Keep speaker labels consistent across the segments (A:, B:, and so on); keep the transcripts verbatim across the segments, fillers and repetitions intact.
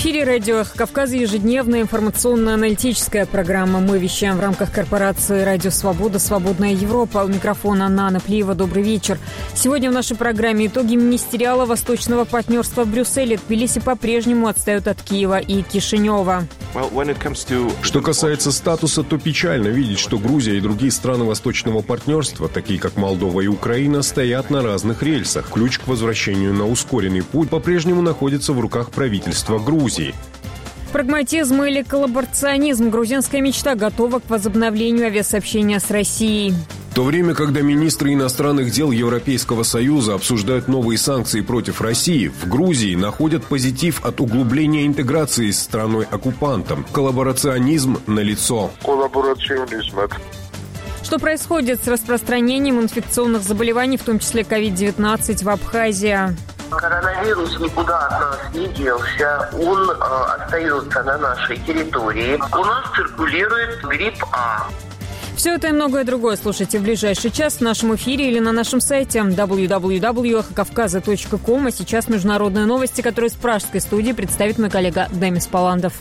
A: эфире радио «Эхо Кавказа» ежедневная информационно-аналитическая программа. Мы вещаем в рамках корпорации «Радио Свобода. Свободная Европа». У микрофона Анна Наплиева. Добрый вечер. Сегодня в нашей программе итоги министериала Восточного партнерства в Брюсселе. Тбилиси по-прежнему отстают от Киева и Кишинева.
B: Что касается статуса, то печально видеть, что Грузия и другие страны Восточного партнерства, такие как Молдова и Украина, стоят на разных рельсах. Ключ к возвращению на ускоренный путь по-прежнему находится в руках правительства Грузии.
A: Прагматизм или коллаборационизм? Грузинская мечта готова к возобновлению авиасообщения с Россией.
B: В то время, когда министры иностранных дел Европейского Союза обсуждают новые санкции против России, в Грузии находят позитив от углубления интеграции с страной-оккупантом. Коллаборационизм налицо.
C: Коллаборационизм.
A: Что происходит с распространением инфекционных заболеваний, в том числе ковид девятнадцать, в Абхазии?
D: Коронавирус никуда от нас не делся, он э, остается на нашей территории. У нас циркулирует грипп А.
A: Все это и многое другое слушайте в ближайший час в нашем эфире или на нашем сайте дабл ю дабл ю дабл ю точка эхо кавказа точка ком. А сейчас международные новости, которые с пражской студии представит мой коллега Демис Паландов.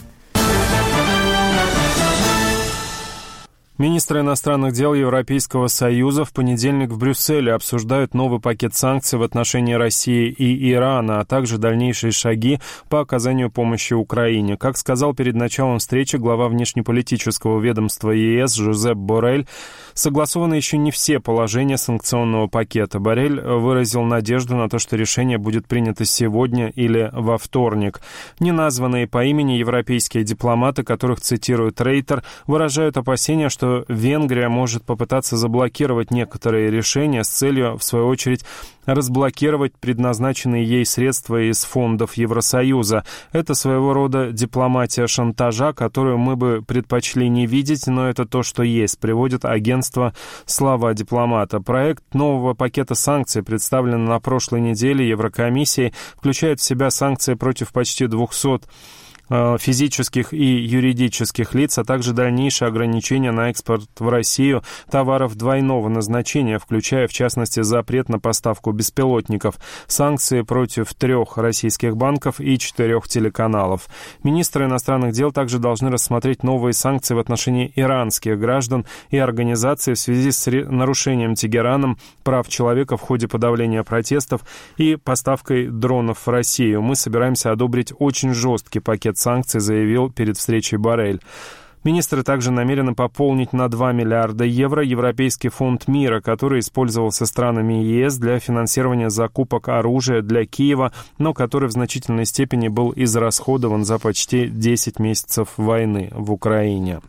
E: Министры иностранных дел Европейского Союза в понедельник в Брюсселе обсуждают новый пакет санкций в отношении России и Ирана, а также дальнейшие шаги по оказанию помощи Украине. Как сказал перед началом встречи глава внешнеполитического ведомства ЕС Жозеп Боррель, согласованы еще не все положения санкционного пакета. Боррель выразил надежду на то, что решение будет принято сегодня или во вторник. Неназванные по имени европейские дипломаты, которых цитирует Рейтер, выражают опасения, что Венгрия может попытаться заблокировать некоторые решения с целью, в свою очередь, разблокировать предназначенные ей средства из фондов Евросоюза. Это своего рода дипломатия шантажа, которую мы бы предпочли не видеть, но это то, что есть, приводит агентство «Слова дипломата». Проект нового пакета санкций, представленный на прошлой неделе Еврокомиссией, включает в себя санкции против почти двухсот физических и юридических лиц, а также дальнейшие ограничения на экспорт в Россию товаров двойного назначения, включая, в частности, запрет на поставку беспилотников, санкции против трех российских банков и четырех телеканалов. Министры иностранных дел также должны рассмотреть новые санкции в отношении иранских граждан и организаций в связи с нарушением Тегераном прав человека в ходе подавления протестов и поставкой дронов в Россию. Мы собираемся одобрить очень жесткий пакет санкций, заявил перед встречей Боррель. Министры также намерены пополнить на два миллиарда евро Европейский фонд мира, который использовался странами ЕС для финансирования закупок оружия для Киева, но который в значительной степени был израсходован за почти десять месяцев войны в Украине.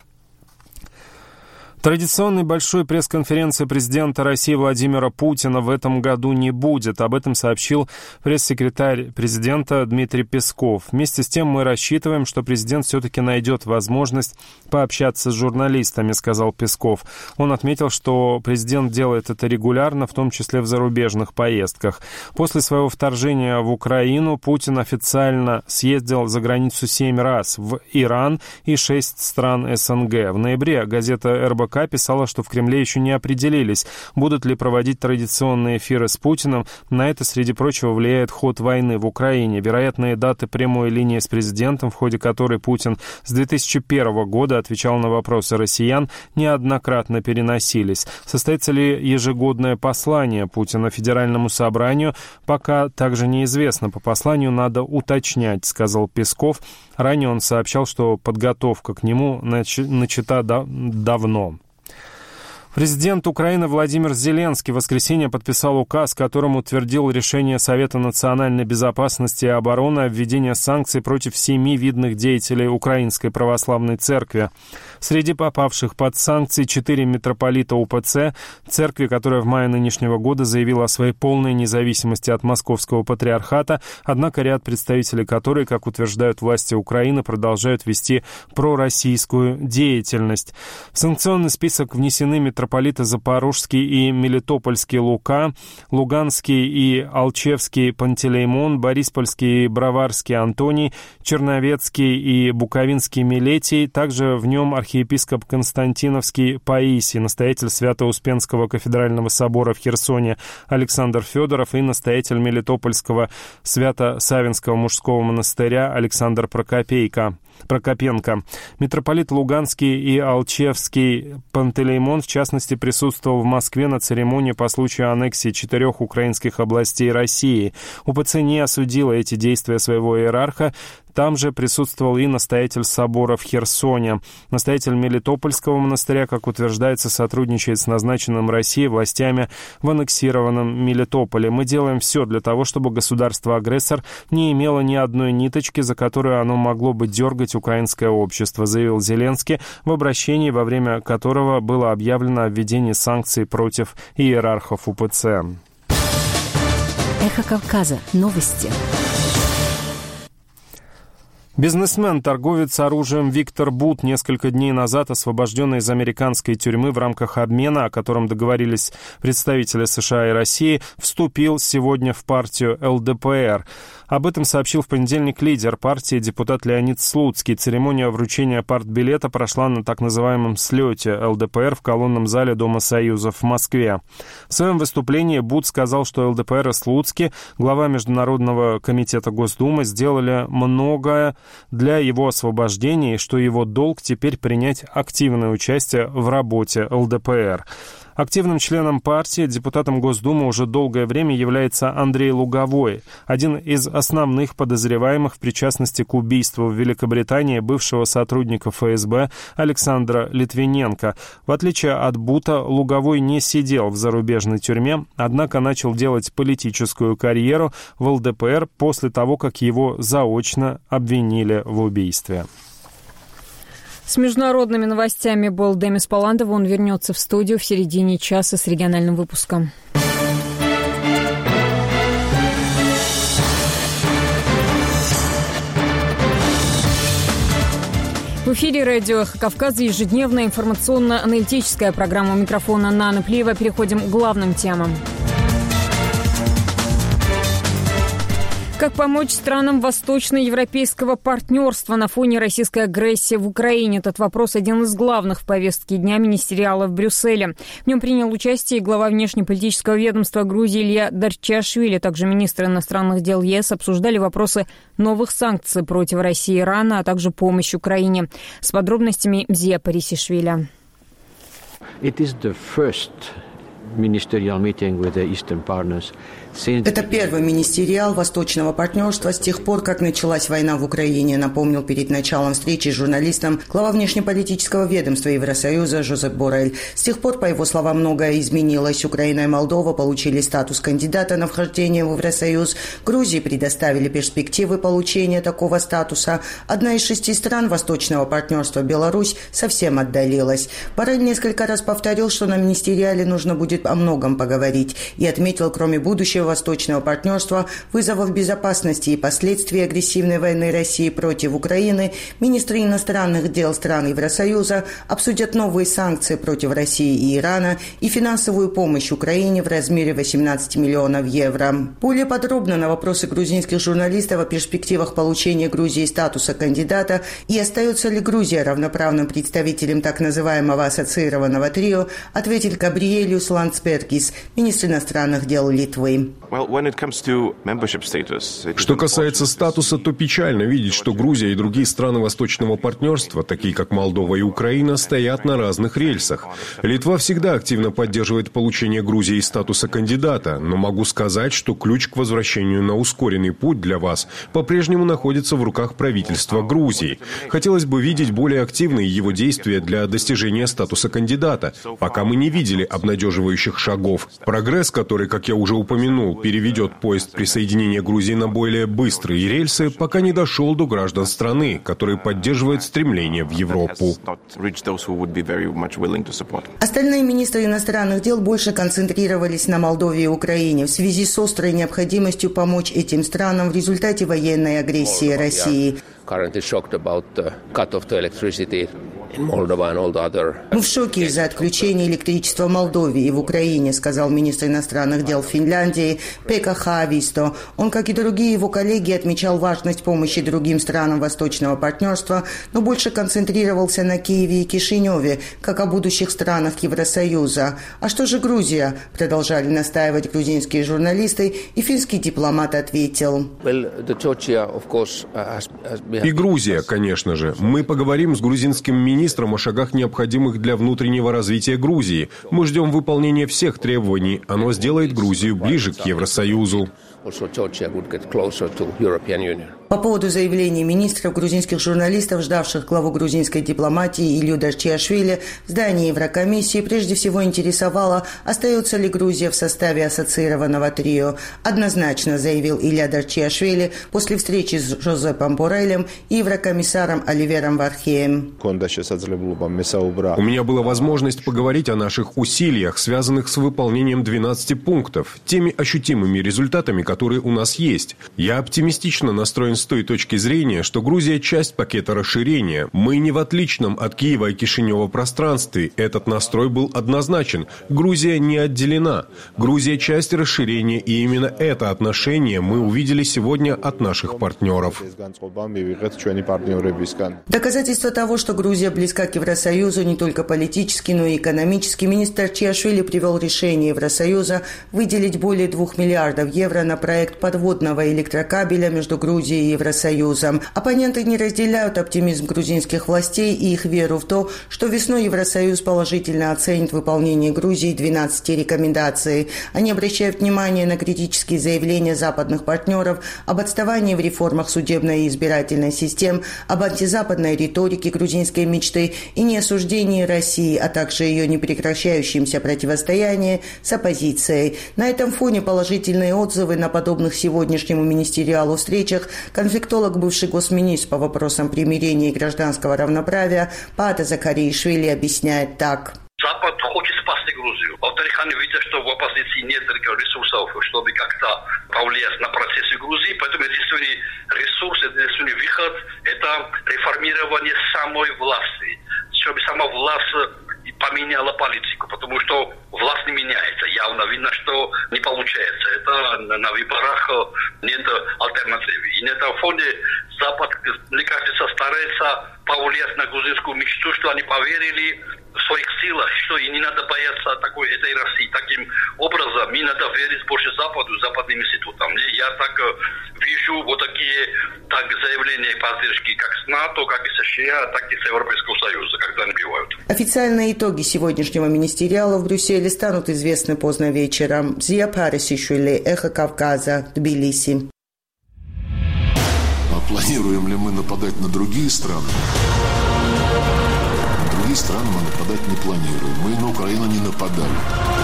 E: Традиционной большой пресс-конференции президента России Владимира Путина в этом году не будет. Об этом сообщил пресс-секретарь президента Дмитрий Песков. Вместе с тем мы рассчитываем, что президент все-таки найдет возможность пообщаться с журналистами, сказал Песков. Он отметил, что президент делает это регулярно, в том числе в зарубежных поездках. После своего вторжения в Украину Путин официально съездил за границу семь раз в Иран и шесть стран СНГ. В ноябре газета эр бэ ка писала, что в Кремле еще не определились, будут ли проводить традиционные эфиры с Путиным. На это, среди прочего, влияет ход войны в Украине. Вероятные даты прямой линии с президентом, в ходе которой Путин с две тысячи первого года отвечал на вопросы россиян, неоднократно переносились. Состоится ли ежегодное послание Путина Федеральному собранию, пока также неизвестно. По посланию надо уточнять, сказал Песков. Ранее он сообщал, что подготовка к нему нач- начата да- давно. Президент Украины Владимир Зеленский в воскресенье подписал указ, которым утвердил решение Совета национальной безопасности и обороны о введении санкций против семи видных деятелей Украинской православной церкви. Среди попавших под санкции четыре митрополита У Пэ Цэ, церкви, которая в мае нынешнего года заявила о своей полной независимости от Московского патриархата, однако ряд представителей которой, как утверждают власти Украины, продолжают вести пророссийскую деятельность. В санкционный список внесены митрополиты митрополиты Запорожский и Мелитопольский Лука, Луганский и Алчевский Пантелеймон, Бориспольский и Броварский Антоний, Черновецкий и Буковинский Милетий, также в нем архиепископ Константиновский Паисий, настоятель Свято-Успенского кафедрального собора в Херсоне Александр Федоров и настоятель Мелитопольского Свято-Савинского мужского монастыря Александр Прокопейко. Прокопенко. Митрополит Луганский и Алчевский Пантелеймон, в частности, присутствовал в Москве на церемонии по случаю аннексии четырех украинских областей России. УПЦ не осудила эти действия своего иерарха. Там же присутствовал и настоятель собора в Херсоне. Настоятель Мелитопольского монастыря, как утверждается, сотрудничает с назначенным Россией властями в аннексированном Мелитополе. Мы делаем все для того, чтобы государство-агрессор не имело ни одной ниточки, за которую оно могло бы дергать украинское общество, заявил Зеленский в обращении, во время которого было объявлено о введении санкций против иерархов УПЦ.
C: Эхо Кавказа. Новости.
E: Бизнесмен, торговец оружием Виктор Бут, несколько дней назад освобожденный из американской тюрьмы в рамках обмена, о котором договорились представители США и России, вступил сегодня в партию эл дэ пэ эр. Об этом сообщил в понедельник лидер партии депутат Леонид Слуцкий. Церемония вручения партбилета прошла на так называемом слете эл дэ пэ эр в колонном зале Дома Союзов в Москве. В своем выступлении Бут сказал, что эл дэ пэ эр и Слуцкий, глава Международного комитета Госдумы, сделали многое для его освобождения и что его долг теперь принять активное участие в работе эл дэ пэ эр. Активным членом партии, депутатом Госдумы уже долгое время является Андрей Луговой, один из основных подозреваемых в причастности к убийству в Великобритании бывшего сотрудника эф эс бэ Александра Литвиненко. В отличие от Бута, Луговой не сидел в зарубежной тюрьме, однако начал делать политическую карьеру в эл дэ пэ эр после того, как его заочно обвинили в убийстве.
A: С международными новостями был Демис Паландов. Он вернется в студию в середине часа с региональным выпуском. В эфире радио «Эхо Кавказа» ежедневная информационно-аналитическая программа. У микрофона Нана Плиева. Переходим к главным темам. Как помочь странам восточноевропейского партнерства на фоне российской агрессии в Украине? Этот вопрос один из главных в повестке дня министериала в Брюсселе. В нем принял участие и глава внешнеполитического ведомства Грузии Илья Дарчиашвили. Также министры иностранных дел е эс обсуждали вопросы новых санкций против России и Ирана, а также помощь Украине. С подробностями Мзия Парисишвили.
F: It is the first ministerial meeting with the Eastern partners.
G: Это первый министериал Восточного партнерства с тех пор, как началась война в Украине, напомнил перед началом встречи с журналистом глава внешнеполитического ведомства Евросоюза Жозеп Боррель. С тех пор, по его словам, многое изменилось. Украина и Молдова получили статус кандидата на вхождение в Евросоюз. Грузии предоставили перспективы получения такого статуса. Одна из шести стран Восточного партнерства, Беларусь, совсем отдалилась. Боррель несколько раз повторил, что на министериале нужно будет о многом поговорить, и отметил, кроме будущего Восточного партнерства, вызовов безопасности и последствий агрессивной войны России против Украины, министры иностранных дел стран Евросоюза обсудят новые санкции против России и Ирана и финансовую помощь Украине в размере восемнадцать миллионов евро. Более подробно на вопросы грузинских журналистов о перспективах получения Грузии статуса кандидата и остается ли Грузия равноправным представителем так называемого ассоциированного трио, ответил Габриэлиус Ландсбергис, министр иностранных дел Литвы.
B: Что касается статуса, то печально видеть, что Грузия и другие страны Восточного партнерства, такие как Молдова и Украина, стоят на разных рельсах. Литва всегда активно поддерживает получение Грузии статуса кандидата, но могу сказать, что ключ к возвращению на ускоренный путь для вас по-прежнему находится в руках правительства Грузии. Хотелось бы видеть более активные его действия для достижения статуса кандидата, пока мы не видели обнадеживающих шагов. Прогресс, который, как я уже упомянул, переведет поезд присоединения Грузии на более быстрые рельсы, пока не дошел до граждан страны, которые поддерживают стремление в Европу.
G: Остальные министры иностранных дел больше концентрировались на Молдове и Украине в связи с острой необходимостью помочь этим странам в результате военной агрессии России. Мы в шоке из-за отключения электричества в Молдове и в Украине, сказал министр иностранных дел Финляндии Пекка Хааvisto. Он, как и другие его коллеги, отмечал важность помощи другим странам Восточного партнерства, но больше концентрировался на Киеве и Кишиневе, как о будущих странах Евросоюза. А что же Грузия? Продолжали настаивать грузинские журналисты, и финский дипломат ответил.
B: И Грузия, конечно же. Мы поговорим с грузинским министром о шагах, необходимых для внутреннего развития Грузии. Мы ждем выполнения всех требований. Оно сделает Грузию ближе к Евросоюзу.
G: По поводу заявлений министров, грузинских журналистов, ждавших главу грузинской дипломатии Илью Дарчиашвили в здании Еврокомиссии, прежде всего интересовало, остается ли Грузия в составе ассоциированного трио. Однозначно, заявил Илья Дарчиашвили после встречи с Жозепом Боррелем и еврокомиссаром Оливером Вархеем.
B: У меня была возможность поговорить о наших усилиях, связанных с выполнением двенадцати пунктов, теми ощутимыми результатами, которые у нас есть. Я оптимистично настроен с той точки зрения, что Грузия – часть пакета расширения. Мы не в отличном от Киева и Кишинева пространстве. Этот настрой был однозначен. Грузия не отделена. Грузия – часть расширения, и именно это отношение мы увидели сегодня от наших партнеров.
G: Доказательство того, что Грузия близка к Евросоюзу не только политически, но и экономически, министр Дарчиашвили привел решение Евросоюза выделить более двух миллиардов евро на проект подводного электрокабеля между Грузией и Евросоюзом. Оппоненты не разделяют оптимизм грузинских властей и их веру в то, что весной Евросоюз положительно оценит выполнение Грузии двенадцати рекомендаций. Они обращают внимание на критические заявления западных партнеров об отставании в реформах судебной и избирательной систем, об антизападной риторике грузинской мечты и неосуждении России, а также ее непрекращающемся противостоянии с оппозицией. На этом фоне положительные отзывы на подобных сегодняшнему министериалу встречах конфликтолог, бывший госминистр по вопросам примирения и гражданского равноправия Паата Закариишвили объясняет так.
H: Запад хочет спасти Грузию. Во-вторых, они видят, что в оппозиции нет ресурсов, чтобы как-то повлиять на процессы Грузии. Поэтому единственный ресурс, единственный выход – это реформирование самой власти. Чтобы сама власть поменяла политику, потому что власть не меняется. Явно видно, что не получается. Это на выборах нет альтернативы. И на этом фоне Запад, мне кажется, старается повлиять на грузинскую мечту, что они поверили в своих силах, что и не надо бояться такой этой России. Таким образом, не надо верить больше Западу, западным институтам. Я так вижу вот такие так, заявления поддержки как с НАТО, как и США, так и с Европейского Союза, когда они бивают.
G: Официальные итоги сегодняшнего министериала в Брюсселе станут известны поздно вечером. Зия Парисишвили, Эхо Кавказа, Тбилиси.
I: А планируем ли мы нападать на другие страны? На другие страны мы нападать не планируем. Мы на Украину не нападали.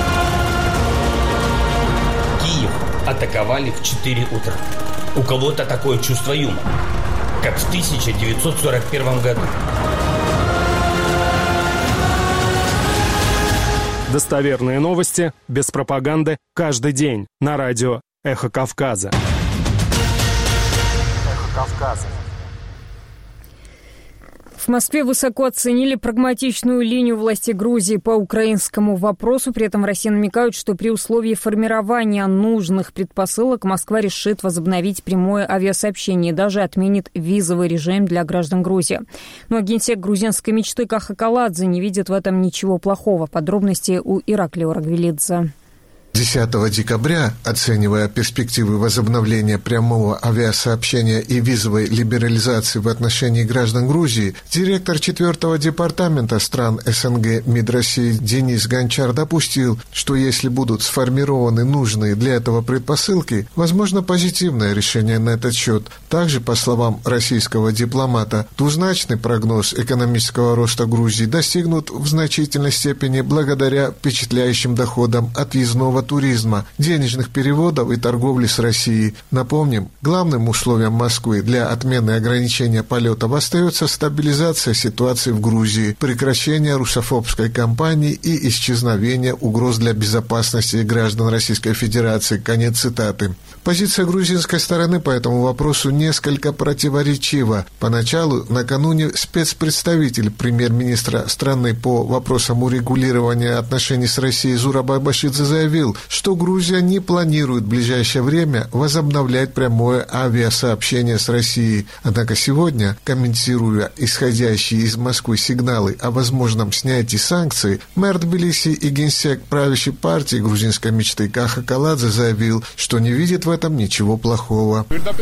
J: Киев атаковали в четыре утра. У кого-то такое чувство юмора, как в тысяча девятьсот сорок первом году.
E: Достоверные новости, без пропаганды, каждый день на радио «Эхо Кавказа». «Эхо Кавказа».
A: В Москве высоко оценили прагматичную линию власти Грузии по украинскому вопросу. При этом в России намекают, что при условии формирования нужных предпосылок Москва решит возобновить прямое авиасообщение и даже отменит визовый режим для граждан Грузии. Но генсек грузинской мечты Каха Каладзе не видит в этом ничего плохого. Подробности у Ираклио Рагвелидзе.
K: десятого декабря, оценивая перспективы возобновления прямого авиасообщения и визовой либерализации в отношении граждан Грузии, директор четвертого департамента стран СНГ МИД России Денис Гончар допустил, что если будут сформированы нужные для этого предпосылки, возможно позитивное решение на этот счет. Также, по словам российского дипломата, двузначный прогноз экономического роста Грузии достигнут в значительной степени благодаря впечатляющим доходам от въездного туризма, денежных переводов и торговли с Россией. Напомним, главным условием Москвы для отмены ограничения полетов остается стабилизация ситуации в Грузии, прекращение русофобской кампании и исчезновение угроз для безопасности граждан Российской Федерации. Конец цитаты. Позиция грузинской стороны по этому вопросу несколько противоречива. Поначалу, накануне, спецпредставитель премьер-министра страны по вопросам урегулирования отношений с Россией Зурабай Башидзе заявил, что Грузия не планирует в ближайшее время возобновлять прямое авиасообщение с Россией. Однако сегодня, комментируя исходящие из Москвы сигналы о возможном снятии санкций, мэр Тбилиси и генсек правящей партии грузинской мечты Каха Каладзе заявил, что не видит в этом ничего плохого.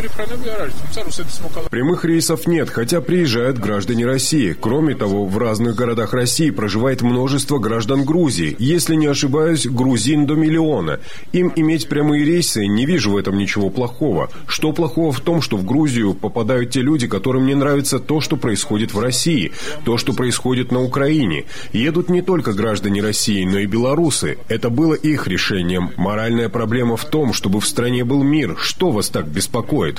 B: Прямых рейсов нет, хотя приезжают граждане России. Кроме того, в разных городах России проживает множество граждан Грузии. Если не ошибаюсь, грузин до миллиона. Им иметь прямые рейсы, не вижу в этом ничего плохого. Что плохого в том, что в Грузию попадают те люди, которым не нравится то, что происходит в России, то, что происходит на Украине. Едут не только граждане России, но и белорусы. Это было их решением. Моральная проблема в том, чтобы в стране был мир. Что вас так беспокоит?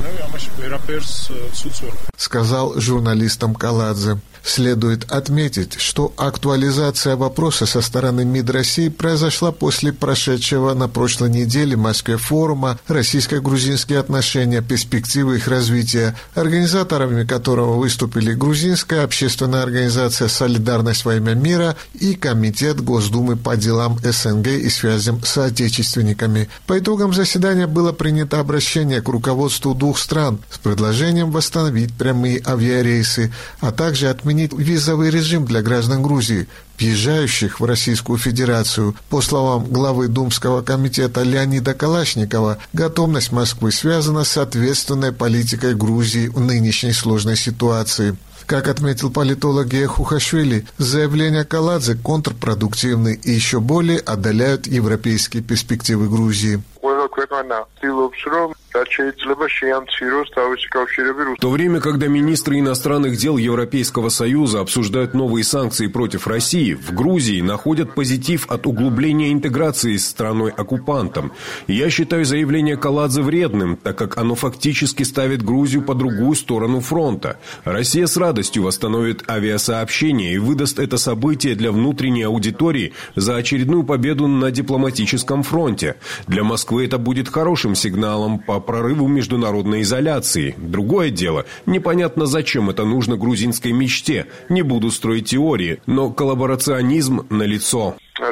K: Сказал журналистам Каладзе. Следует отметить, что актуализация вопроса со стороны МИД России произошла после прошедшего на прошлой неделе в Москве форума «Российско-грузинские отношения. Перспективы их развития», организаторами которого выступили грузинская общественная организация «Солидарность во имя мира» и Комитет Госдумы по делам СНГ и связям с соотечественниками. По итогам заседания было принято обращение к руководству двух стран с предложением восстановить прямые авиарейсы, а также отменить визовый режим для граждан Грузии, въезжающих в Российскую Федерацию. По словам главы Думского комитета Леонида Калашникова, готовность Москвы связана с ответственной политикой Грузии в нынешней сложной ситуации. Как отметил политолог Гея Хухашвили, заявления Каладзе контрпродуктивны и еще более отдаляют европейские перспективы Грузии.
B: В то время, когда министры иностранных дел Европейского Союза обсуждают новые санкции против России, в Грузии находят позитив от углубления интеграции с страной-оккупантом. Я считаю заявление Каладзе вредным, так как оно фактически ставит Грузию по другую сторону фронта. Россия с радостью восстановит авиасообщение и выдаст это событие для внутренней аудитории за очередную победу на дипломатическом фронте. Для Москвы это будет хорошим сигналом по прорыву международной изоляции. Другое дело, непонятно, зачем это нужно грузинской мечте. Не буду строить теории, но коллаборационизм налицо.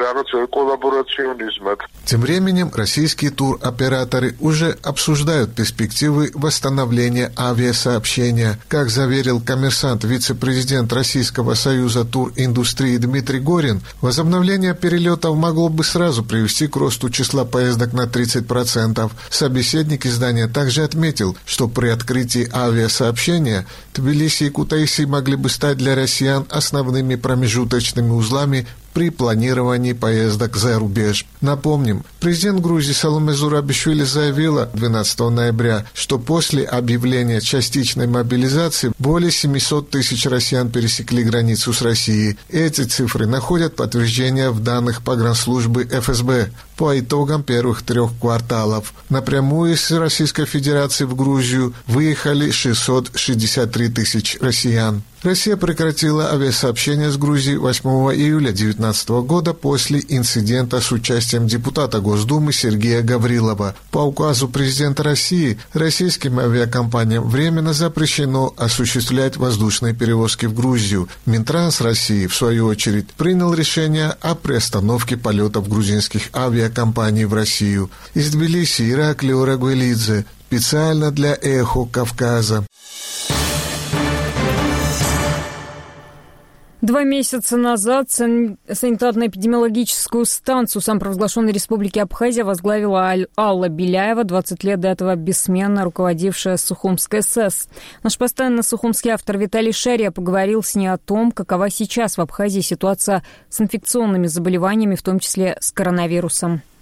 K: Тем временем российские туроператоры уже обсуждают перспективы восстановления авиасообщения. Как заверил «Коммерсант» вице-президент Российского союза туриндустрии Дмитрий Горин, возобновление перелетов могло бы сразу привести к росту числа поездок на тридцать процентов. Собеседник издания также отметил, что при открытии авиасообщения Тбилиси и Кутаиси могли бы стать для россиян основными промежуточными узлами при планировании поездок за рубеж. Напомним, президент Грузии Саломе Зурабишвили заявила двенадцатого ноября, что после объявления частичной мобилизации более семьсот тысяч россиян пересекли границу с Россией. Эти цифры находят подтверждение в данных погранслужбы эф эс бэ по итогам первых трех кварталов. Напрямую из Российской Федерации в Грузию выехали шестьсот шестьдесят три тысячи россиян. Россия прекратила авиасообщение с Грузией восьмого июля две тысячи девятнадцатого года после инцидента с участием депутата Госдумы Сергея Гаврилова. По указу президента России российским авиакомпаниям временно запрещено осуществлять воздушные перевозки в Грузию. Минтранс России, в свою очередь, принял решение о приостановке полетов грузинских авиакомпаний в Россию. Из Тбилиси Ираклий Орагвелидзе, специально для «Эхо Кавказа».
A: Два месяца назад санитарно-эпидемиологическую станцию самопровозглашенной Республики Абхазия возглавила Алла Беляева, двадцать лет до этого бессменно руководившая Сухумской СЭС. Наш постоянный сухумский автор Виталий Шария поговорил с ней о том, какова сейчас в Абхазии ситуация с инфекционными заболеваниями, в том числе с коронавирусом.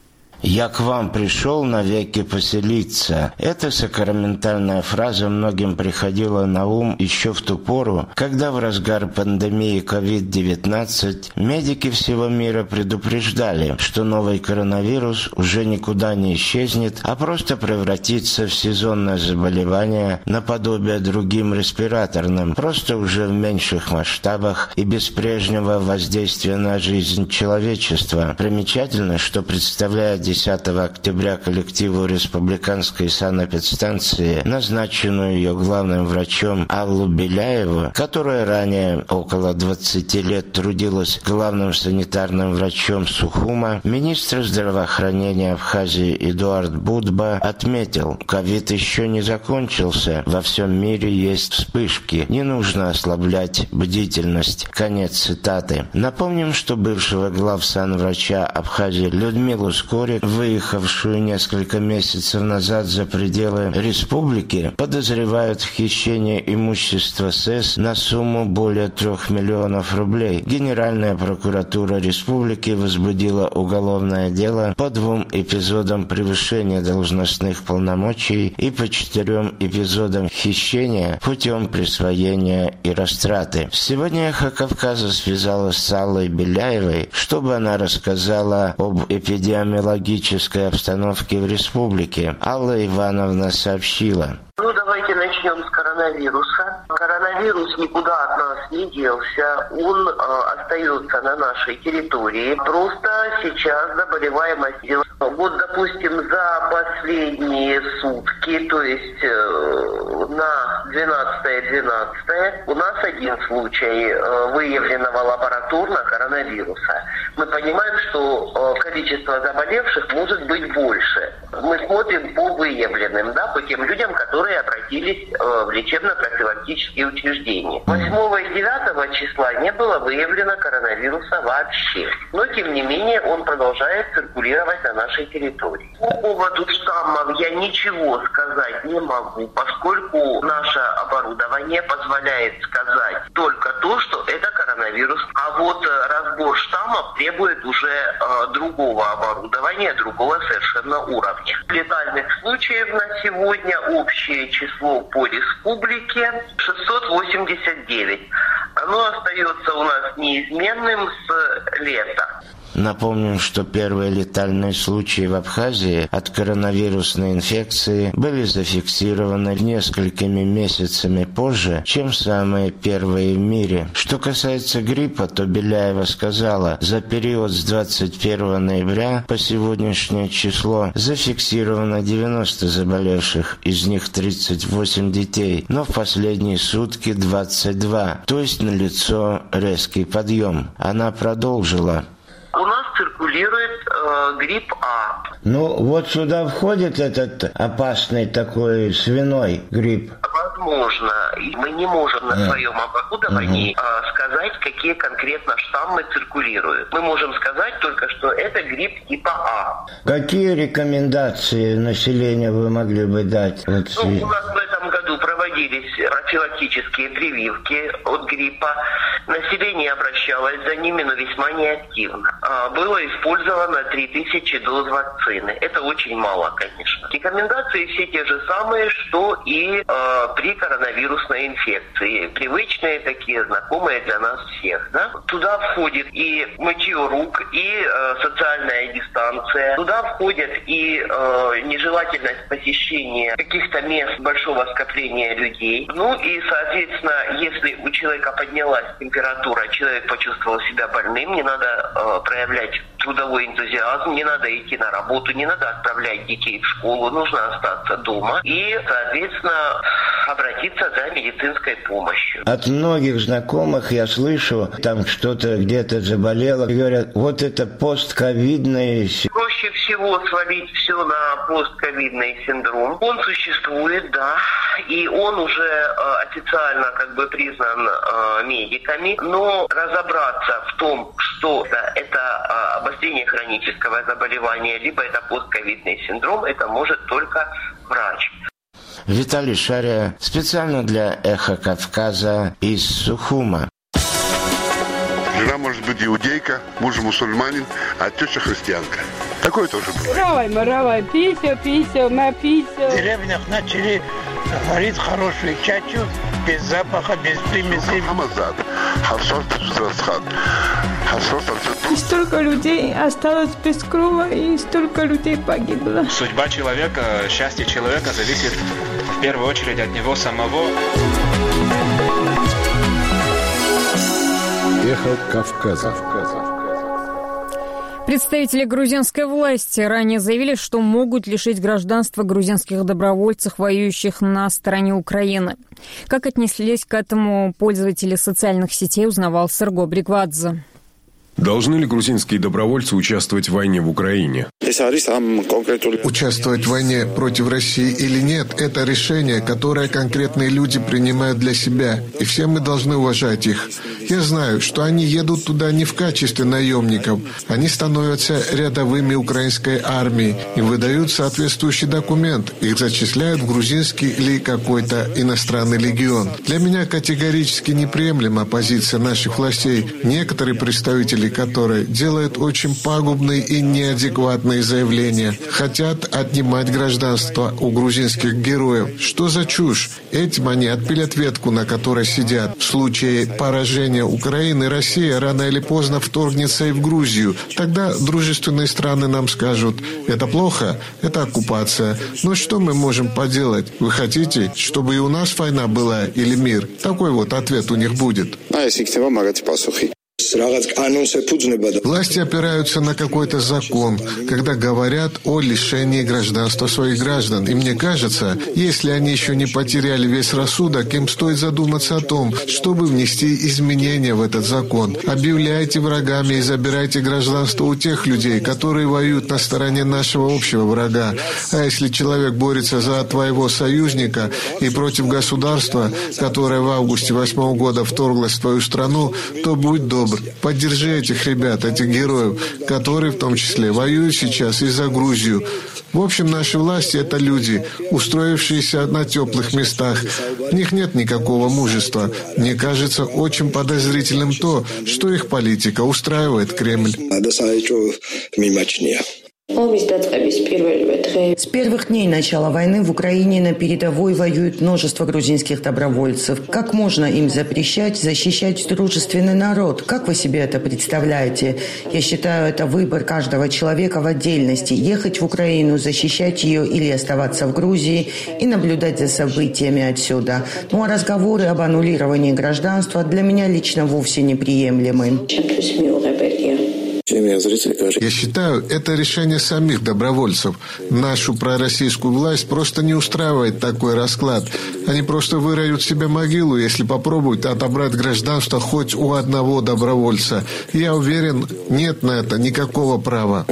L: «Я к вам пришел навеки поселиться». Эта сакраментальная фраза многим приходила на ум еще в ту пору, когда в разгар пандемии ковид девятнадцать медики всего мира предупреждали, что новый коронавирус уже никуда не исчезнет, а просто превратится в сезонное заболевание наподобие другим респираторным, просто уже в меньших масштабах и без прежнего воздействия на жизнь человечества. Примечательно, что представляет десятого октября коллективу республиканской санэпидстанции, назначенную ее главным врачом Аллу Беляеву, которая ранее около двадцати лет трудилась главным санитарным врачом Сухума, министр здравоохранения Абхазии Эдуард Будба отметил: ковид еще не закончился, во всем мире есть вспышки, не нужно ослаблять бдительность. Конец цитаты. Напомним, что бывшего главсанврача Абхазии Людмилу Скорик, выехавшую несколько месяцев назад за пределы республики, подозревают в хищении имущества СЭС на сумму более трех миллионов рублей. Генеральная прокуратура республики возбудила уголовное дело по двум эпизодам превышения должностных полномочий и по четырем эпизодам хищения путем присвоения и растраты. Сегодня «Эхо Кавказа» связалась с Аллой Беляевой, чтобы она рассказала об эпидемиологической обстановке в республике. Алла Ивановна сообщила.
D: Ну, давайте начнем с коронавируса. Коронавирус никуда от нас не делся, он э, остается на нашей территории. Просто сейчас заболеваемость... Вот, допустим, за последние сутки, то есть э, на двенадцатое двенадцатое, у нас один случай э, выявленного лабораторно коронавируса. Мы понимаем, что э, количество заболевших может быть больше. Мы смотрим по выявленным, да, по тем людям, которые обратились э, в лечебно-профилактические учреждения. восьмого и девятого числа не было выявлено коронавируса вообще. Но, тем не менее, он продолжает циркулировать на нашей территории. По поводу штаммов я ничего сказать не могу, поскольку наше оборудование позволяет сказать только то, что это коронавирус. А вот разбор штаммов требует уже э, другого оборудования, другого совершенно уровня. Летальных случаев на сегодня общее число по республике шестьсот восемьдесят девять. Оно остается у нас неизменным с лета.
L: Напомним, что первые летальные случаи в Абхазии от коронавирусной инфекции были зафиксированы несколькими месяцами позже, чем самые первые в мире. Что касается гриппа, то Беляева сказала, за период с двадцать первого ноября по сегодняшнее число зафиксировано девяносто заболевших, из них тридцать восемь детей, но в последние сутки двадцать два, то есть налицо резкий подъем. Она продолжила.
D: У нас циркулирует э, грипп А.
L: Ну, вот сюда входит этот опасный такой свиной грипп?
D: Возможно. И мы не можем на своем оборудовании uh-huh. э, сказать, какие конкретно штаммы циркулируют. Мы можем сказать только, что это грипп типа А.
L: Какие рекомендации населению вы могли бы дать? Вот
D: ну, у нас в этом году проводились профилактические прививки от гриппа. Население обращалось за ними, но весьма неактивно. Было использовано три тысячи доз вакцины. Это очень мало, конечно. Рекомендации все те же самые, что и э, при коронавирусной инфекции. Привычные такие, знакомые для нас всех. Да? Туда входит и мытье рук, и э, социальная дистанция. Туда входит и э, нежелательность посещения каких-то мест большого скопления людей. Ну и, соответственно, если у человека поднялась температура, человек почувствовал себя больным, не надо э, проявлять трудовой энтузиазм, не надо идти на работу, не надо отправлять детей в школу, нужно остаться дома и, соответственно, обратиться за медицинской помощью.
L: От многих знакомых я слышу, там что-то где-то заболело, говорят, вот это постковидный...
D: Проще всего свалить все на постковидный синдром. Он существует, да, и он уже э, официально как бы признан э, медиками, но разобраться в том, что это, это э, обострение хронического заболевания, либо это постковидный синдром, это может только врач.
L: Виталий Шария специально для «Эхо Кавказа» из Сухума.
I: Жена может быть иудейка, муж мусульманин, а теща христианка. Такое тоже было.
M: Равай, маравай, пися, пися, на пися.
N: В деревнях начали варить хорошую чачу, без запаха, без примесей.
M: И столько людей осталось без крова, и столько людей погибло.
O: Судьба человека, счастье человека зависит в первую очередь от него самого.
B: Эхо Кавказа.
A: Представители грузинской власти ранее заявили, что могут лишить гражданства грузинских добровольцев, воюющих на стороне Украины. Как отнеслись к этому пользователи социальных сетей, узнавал Серго Бригвадзе.
B: Должны ли грузинские добровольцы участвовать в войне в Украине?
K: Участвовать в войне против России или нет – это решение, которое конкретные люди принимают для себя, и все мы должны уважать их. Я знаю, что они едут туда не в качестве наемников, они становятся рядовыми украинской армии, им выдают соответствующий документ, их зачисляют в грузинский или какой-то иностранный легион. Для меня категорически неприемлема позиция наших властей. Некоторые представители, которые делают очень пагубные и неадекватные заявления, хотят отнимать гражданство у грузинских героев. Что за чушь? Этим они отпилят ветку, на которой сидят. В случае поражения Украины Россия рано или поздно вторгнется и в Грузию. Тогда дружественные страны нам скажут: это плохо, это оккупация. Но что мы можем поделать? Вы хотите, чтобы и у нас война была или мир? Такой вот ответ у них будет. Власти опираются на какой-то закон, когда говорят о лишении гражданства своих граждан. И мне кажется, если они еще не потеряли весь рассудок, им стоит задуматься о том, чтобы внести изменения в этот закон. Объявляйте врагами и забирайте гражданство у тех людей, которые воюют на стороне нашего общего врага. А если человек борется за твоего союзника и против государства, которое в августе восьмого года вторглось в твою страну, то будь добр, поддержи этих ребят, этих героев, которые в том числе воюют сейчас и за Грузию. В общем, наши власти – это люди, устроившиеся на теплых местах. В них нет никакого мужества. Мне кажется очень подозрительным то, что их политика устраивает Кремль.
G: С первых дней начала войны в Украине на передовой воюет множество грузинских добровольцев. Как можно им запрещать защищать дружественный народ? Как вы себе это представляете? Я считаю, это выбор каждого человека в отдельности. Ехать в Украину, защищать ее или оставаться в Грузии и наблюдать за событиями отсюда. Ну а разговоры об аннулировании гражданства для меня лично вовсе неприемлемы.
K: Я считаю, это решение самих добровольцев. Нашу пророссийскую власть просто не устраивает такой расклад. Они просто выроют себе могилу, если попробуют отобрать гражданство хоть у одного добровольца. Я уверен, нет на это никакого права.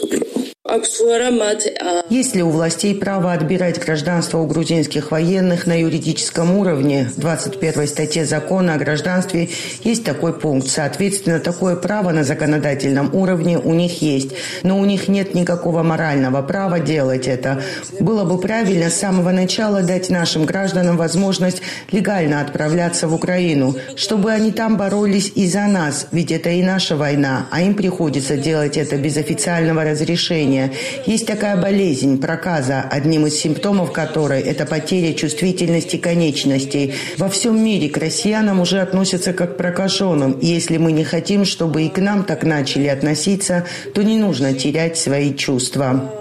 G: Есть ли у властей право отбирать гражданство у грузинских военных на юридическом уровне? В двадцать первой статье закона о гражданстве есть такой пункт. Соответственно, такое право на законодательном уровне у них есть. Но у них нет никакого морального права делать это. Было бы правильно с самого начала дать нашим гражданам возможность легально отправляться в Украину, чтобы они там боролись и за нас. Ведь это и наша война, а им приходится делать это без официального разрешения. Есть такая болезнь – проказа, одним из симптомов которой – это потеря чувствительности конечностей. Во всем мире к россиянам уже относятся как к прокаженным. И если мы не хотим, чтобы и к нам так начали относиться, то не нужно терять свои чувства.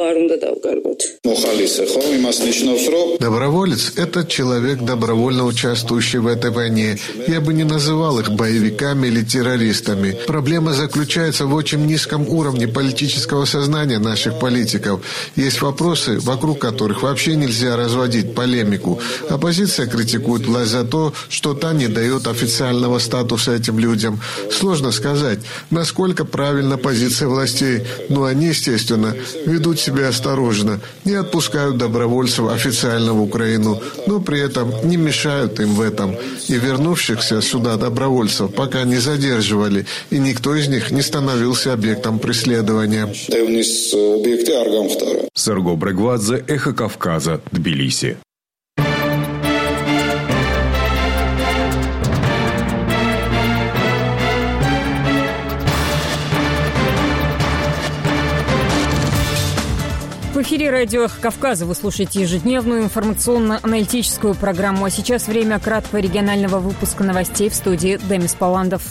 K: Доброволец – это человек, добровольно участвующий в этой войне. Я бы не называл их боевиками или террористами. Проблема заключается в очень низком уровне политического сознания наших политиков. Есть вопросы, вокруг которых вообще нельзя разводить полемику. Оппозиция критикует власть за то, что та не дает официального статуса этим людям. Сложно сказать, насколько правильна позиция властей, но они, естественно, ведут себя осторожно, не отпускают добровольцев официально в Украину, но при этом не мешают им в этом. И вернувшихся сюда добровольцев пока не задерживали, и никто из них не становился объектом преследования.
B: Серго Бригвадзе, Эхо Кавказа, Тбилиси.
A: В эфире радио «Эхо Кавказа». Вы слушаете ежедневную информационно-аналитическую программу. А сейчас время краткого регионального выпуска новостей в студии Демис Паландов.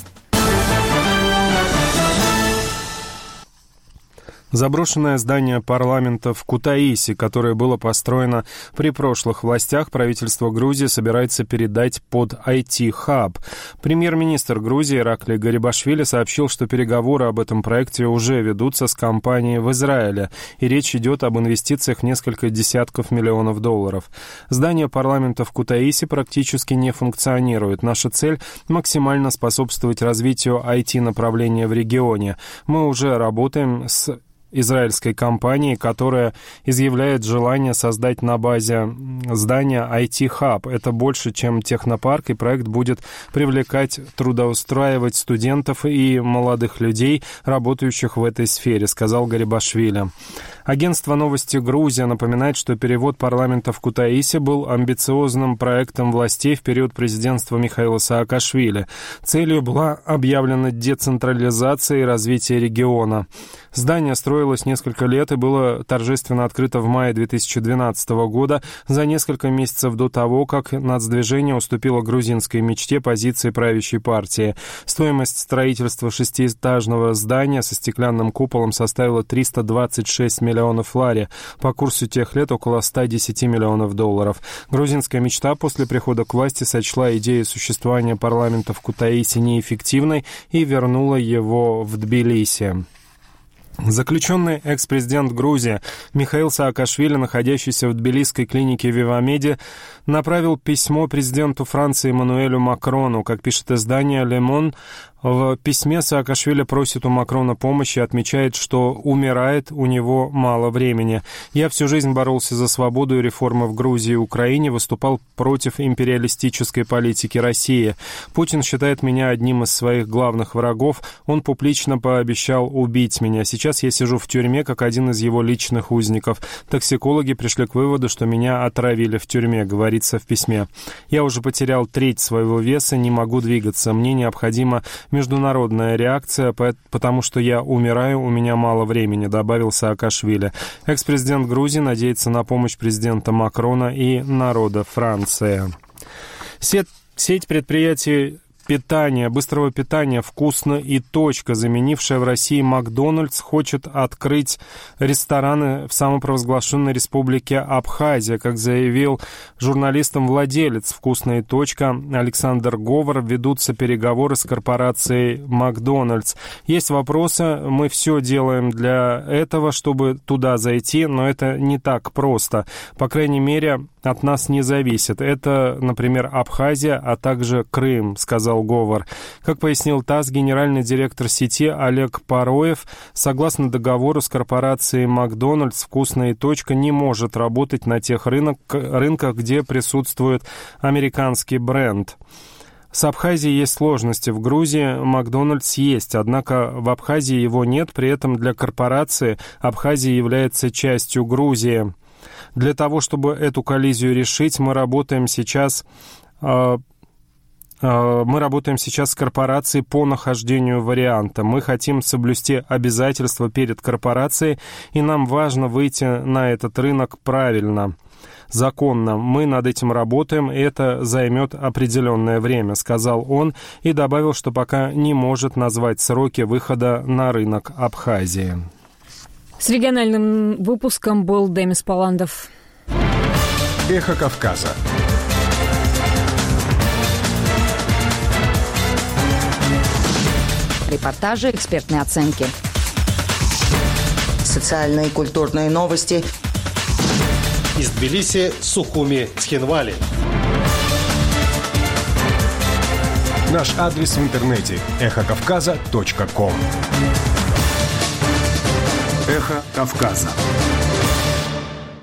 E: Заброшенное здание парламента в Кутаиси, которое было построено при прошлых властях, правительство Грузии собирается передать под ай ти-хаб. Премьер-министр Грузии Ираклий Гарибашвили сообщил, что переговоры об этом проекте уже ведутся с компанией в Израиле, и речь идет об инвестициях в несколько десятков миллионов долларов. Здание парламента в Кутаиси практически не функционирует. Наша цель – максимально способствовать развитию ай ти-направления в регионе. Мы уже работаем с израильской компании, которая изъявляет желание создать на базе здания ай ти-хаб. Это больше, чем технопарк, и проект будет привлекать, трудоустраивать студентов и молодых людей, работающих в этой сфере, сказал Гарибашвили. Агентство «Новости Грузия» напоминает, что перевод парламента в Кутаиси был амбициозным проектом властей в период президентства Михаила Саакашвили. Целью была объявлена децентрализация и развитие региона. Здание строилось несколько лет и было торжественно открыто в мае две тысячи двенадцатого года, за несколько месяцев до того, как нацдвижение уступило грузинской мечте позиции правящей партии. Стоимость строительства шестиэтажного здания со стеклянным куполом составила триста двадцать шесть миллионов лари, по курсу тех лет около ста десяти миллионов долларов. Грузинская мечта после прихода к власти сочла идею существования парламента в Кутаиси неэффективной и вернула его в Тбилиси. Заключенный экс-президент Грузии Михаил Саакашвили, находящийся в тбилисской клинике Вивамеди, направил письмо президенту Франции Эммануэлю Макрону. Как пишет издание «Le Monde», в письме Саакашвили просит у Макрона помощи и отмечает, что умирает у него мало времени. «Я всю жизнь боролся за свободу и реформы в Грузии и Украине, выступал против империалистической политики России. Путин считает меня одним из своих главных врагов. Он публично пообещал убить меня. Сейчас я сижу в тюрьме, как один из его личных узников. Токсикологи пришли к выводу, что меня отравили в тюрьме», говорится в письме. «Я уже потерял треть своего веса, не могу двигаться. Мне необходимо международная реакция, потому что я умираю, у меня мало времени», добавил Саакашвили. Экс-президент Грузии надеется на помощь президента Макрона и народа Франции. Сеть, сеть предприятий питания, быстрого питания «Вкусно» и «Точка», заменившая в России «Макдональдс», хочет открыть рестораны в самопровозглашенной республике Абхазия. Как заявил журналистам владелец «Вкусно» и «Точка» Александр Говор, ведутся переговоры с корпорацией «Макдональдс». Есть вопросы, мы все делаем для этого, чтобы туда зайти, но это не так просто. По крайней мере, от нас не зависит. Это, например, Абхазия, а также Крым, сказал Говор. Как пояснил ТАСС, генеральный директор сети Олег Пароев, согласно договору с корпорацией «Макдональдс», «Вкусно» и «Точка» не может работать на тех рынок, рынках, где присутствует американский бренд. С Абхазией есть сложности. В Грузии «Макдональдс» есть, однако в Абхазии его нет, при этом для корпорации Абхазия является частью Грузии. Для того, чтобы эту коллизию решить, мы работаем сейчас... Э, Мы работаем сейчас с корпорацией по нахождению варианта. Мы хотим соблюсти обязательства перед корпорацией, и нам важно выйти на этот рынок правильно, законно. Мы над этим работаем, и это займет определенное время, сказал он, и добавил, что пока не может назвать сроки выхода на рынок Абхазии.
A: С региональным выпуском был Демис Паландов.
B: Эхо Кавказа.
C: Репортажи, экспертные оценки.
G: Социальные и культурные новости.
P: Из Тбилиси, Сухуми, Цхинвали.
B: Наш адрес в интернете эхо кавказа точка ком. Эхо Кавказа.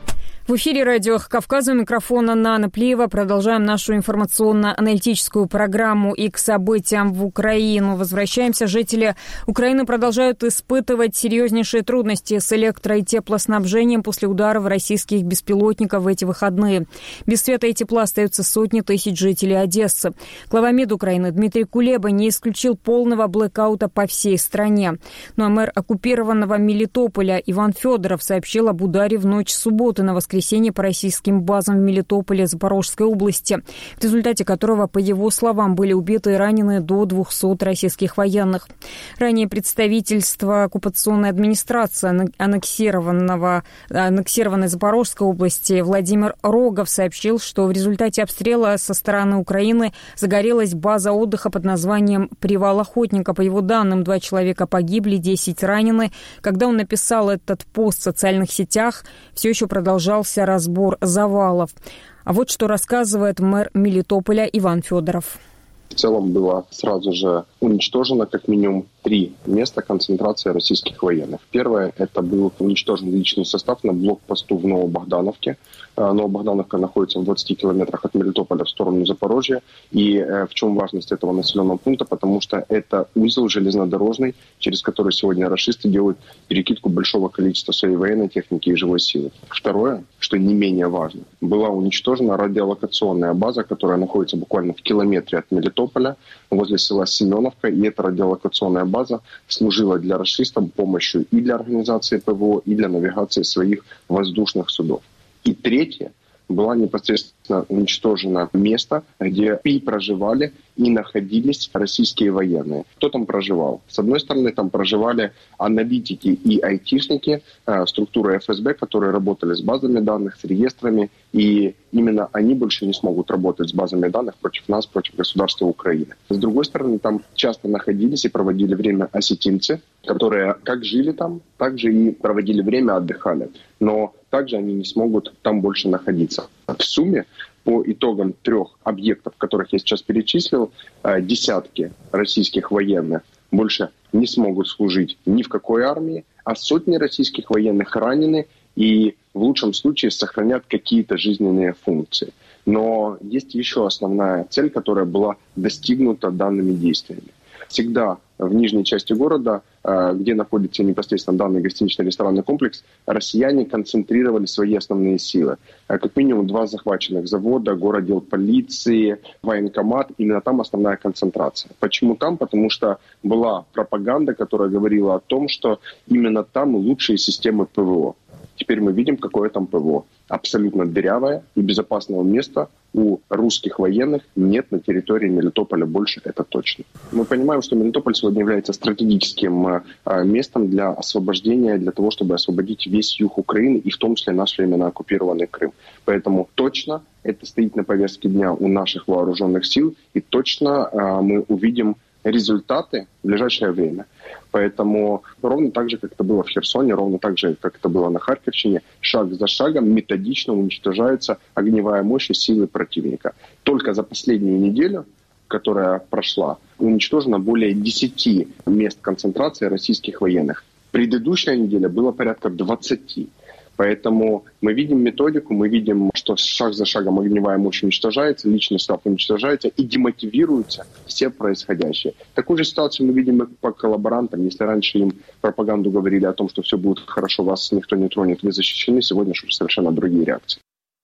A: В эфире радио «Эхо Кавказа», у микрофона Нана Плиева. Продолжаем нашу информационно-аналитическую программу и к событиям в Украину. Возвращаемся. Жители Украины продолжают испытывать серьезнейшие трудности с электро- и теплоснабжением после ударов российских беспилотников в эти выходные. Без света и тепла остаются сотни тысяч жителей Одессы. Глава МИД Украины Дмитрий Кулеба не исключил полного блэкаута по всей стране. Ну а мэр оккупированного Мелитополя Иван Федоров сообщил об ударе в ночь субботы на воскресенье по российским базам в Мелитополе Запорожской области, в результате которого, по его словам, были убиты и ранены до двухсот российских военных. Ранее представительство оккупационной администрации аннексированного, аннексированной Запорожской области Владимир Рогов сообщил, что в результате обстрела со стороны Украины загорелась база отдыха под названием «Привал охотника». По его данным, два человека погибли, десять ранены. Когда он написал этот пост в социальных сетях, все еще продолжался разбор завалов. А вот что рассказывает мэр Мелитополя Иван Федоров.
Q: В целом было сразу же уничтожено как минимум три места концентрации российских военных. Первое – это был уничтожен личный состав на блокпосту в Новобогдановке. Новобогдановка находится в двадцати километрах от Мелитополя в сторону Запорожья. И в чем важность этого населенного пункта? Потому что это узел железнодорожный, через который сегодня рашисты делают перекидку большого количества своей военной техники и живой силы. Второе, что не менее важно, была уничтожена радиолокационная база, которая находится буквально в километре от Мелитополя, возле села Семеновка. И эта радиолокационная база служила для рашистов помощью и для организации ПВО, и для навигации своих воздушных судов. И третье, была непосредственно уничтожено место, где и проживали, и находились российские военные. Кто там проживал? С одной стороны, там проживали аналитики и айтишники э, структуры эф эс бэ, которые работали с базами данных, с реестрами, и именно они больше не смогут работать с базами данных против нас, против государства Украины. С другой стороны, там часто находились и проводили время осетинцы, которые как жили там, так же и проводили время, отдыхали. Но также они не смогут там больше находиться. В сумме, по итогам трех объектов, которых я сейчас перечислил, десятки российских военных больше не смогут служить ни в какой армии, а сотни российских военных ранены и в лучшем случае сохранят какие-то жизненные функции. Но есть еще основная цель, которая была достигнута данными действиями. Всегда в нижней части города, где находится непосредственно данный гостинично-ресторанный комплекс, россияне концентрировали свои основные силы. Как минимум два захваченных завода, городдел полиции, военкомат. Именно там основная концентрация. Почему там? Потому что была пропаганда, которая говорила о том, что именно там лучшие системы ПВО. Теперь мы видим, какое там ПВО. Абсолютно дырявое, и безопасного места у русских военных нет на территории Мелитополя больше, это точно. Мы понимаем, что Мелитополь сегодня является стратегическим местом для освобождения, для того, чтобы освободить весь юг Украины, и в том числе наш временно оккупированный Крым. Поэтому точно это стоит на повестке дня у наших вооруженных сил, и точно мы увидим результаты в ближайшее время. Поэтому ровно так же, как это было в Херсоне, ровно так же, как это было на Харьковщине, шаг за шагом методично уничтожается огневая мощь и силы противника. Только за последнюю неделю, которая прошла, уничтожено более десяти мест концентрации российских военных. Предыдущая неделя была порядка двадцати. Поэтому мы видим методику, мы видим, что шаг за шагом огневая мощь уничтожается, личный состав уничтожается и демотивируются все происходящее. Такую же ситуацию мы видим и по коллаборантам. Если раньше им пропаганду говорили о том, что все будет хорошо, вас никто не тронет, вы защищены, сегодня уже совершенно другие реакции.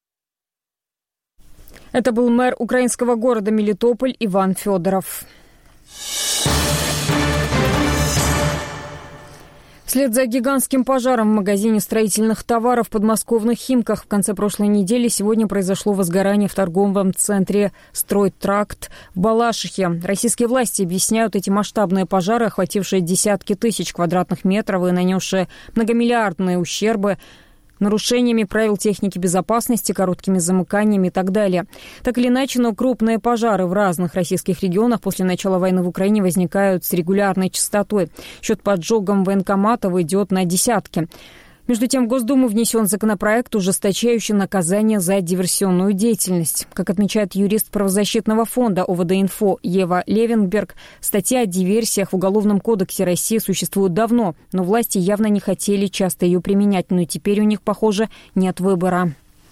A: Это был мэр украинского города Мелитополь Иван Федоров. Вслед за гигантским пожаром в магазине строительных товаров в подмосковных Химках в конце прошлой недели сегодня произошло возгорание в торговом центре «Стройтракт» в Балашихе. Российские власти объясняют эти масштабные пожары, охватившие десятки тысяч квадратных метров и нанесшие многомиллиардные ущербы, нарушениями правил техники безопасности, короткими замыканиями и так далее. Так или иначе, но крупные пожары в разных российских регионах после начала войны в Украине возникают с регулярной частотой. Счет поджогам военкоматов идет на десятки. Между тем, в Госдуму внесен законопроект, ужесточающий наказание за диверсионную деятельность. Как отмечает юрист правозащитного фонда О В Д-Инфо Ева Левенберг, статья о диверсиях в Уголовном кодексе России существует давно, но власти явно не хотели часто ее применять, но теперь у них, похоже, нет выбора.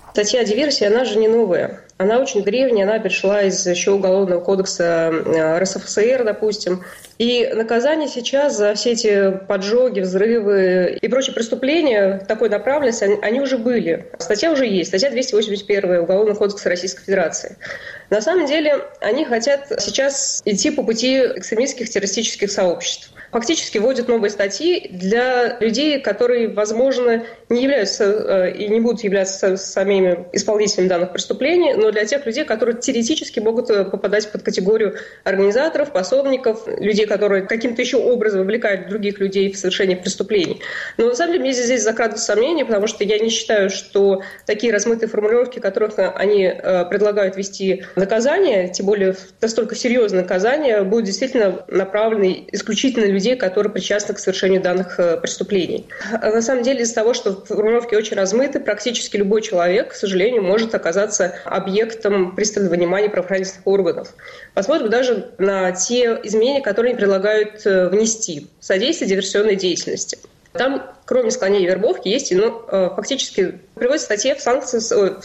R: Статья о диверсии, она же не новая. Она очень древняя, она пришла из еще Уголовного кодекса РСФСР, допустим. И наказание сейчас за все эти поджоги, взрывы и прочие преступления такой направленности, они, они уже были. Статья уже есть, статья двести восемьдесят один Уголовного кодекса Российской Федерации. На самом деле они хотят сейчас идти по пути экстремистских террористических сообществ. Фактически вводят новые статьи для людей, которые, возможно, не являются и не будут являться самими исполнителями данных преступлений, но для тех людей, которые теоретически могут попадать под категорию организаторов, пособников, людей, которые каким-то еще образом вовлекают других людей в совершение преступлений. Но на самом деле мне здесь закрадываются сомнения, потому что я не считаю, что такие размытые формулировки, которых они предлагают ввести наказание, тем более настолько серьезное наказание, будут действительно направлены исключительно на людей, которые причастны к совершению данных преступлений. На самом деле из-за того, что формулировки очень размыты, практически любой человек, к сожалению, может оказаться объектом пристального внимания правоохранительных органов. Посмотрим даже на те изменения, которые они предлагают внести. Содействие диверсионной деятельности. Там, кроме склонения вербовки, есть, ну, фактически приводится в статье в санкции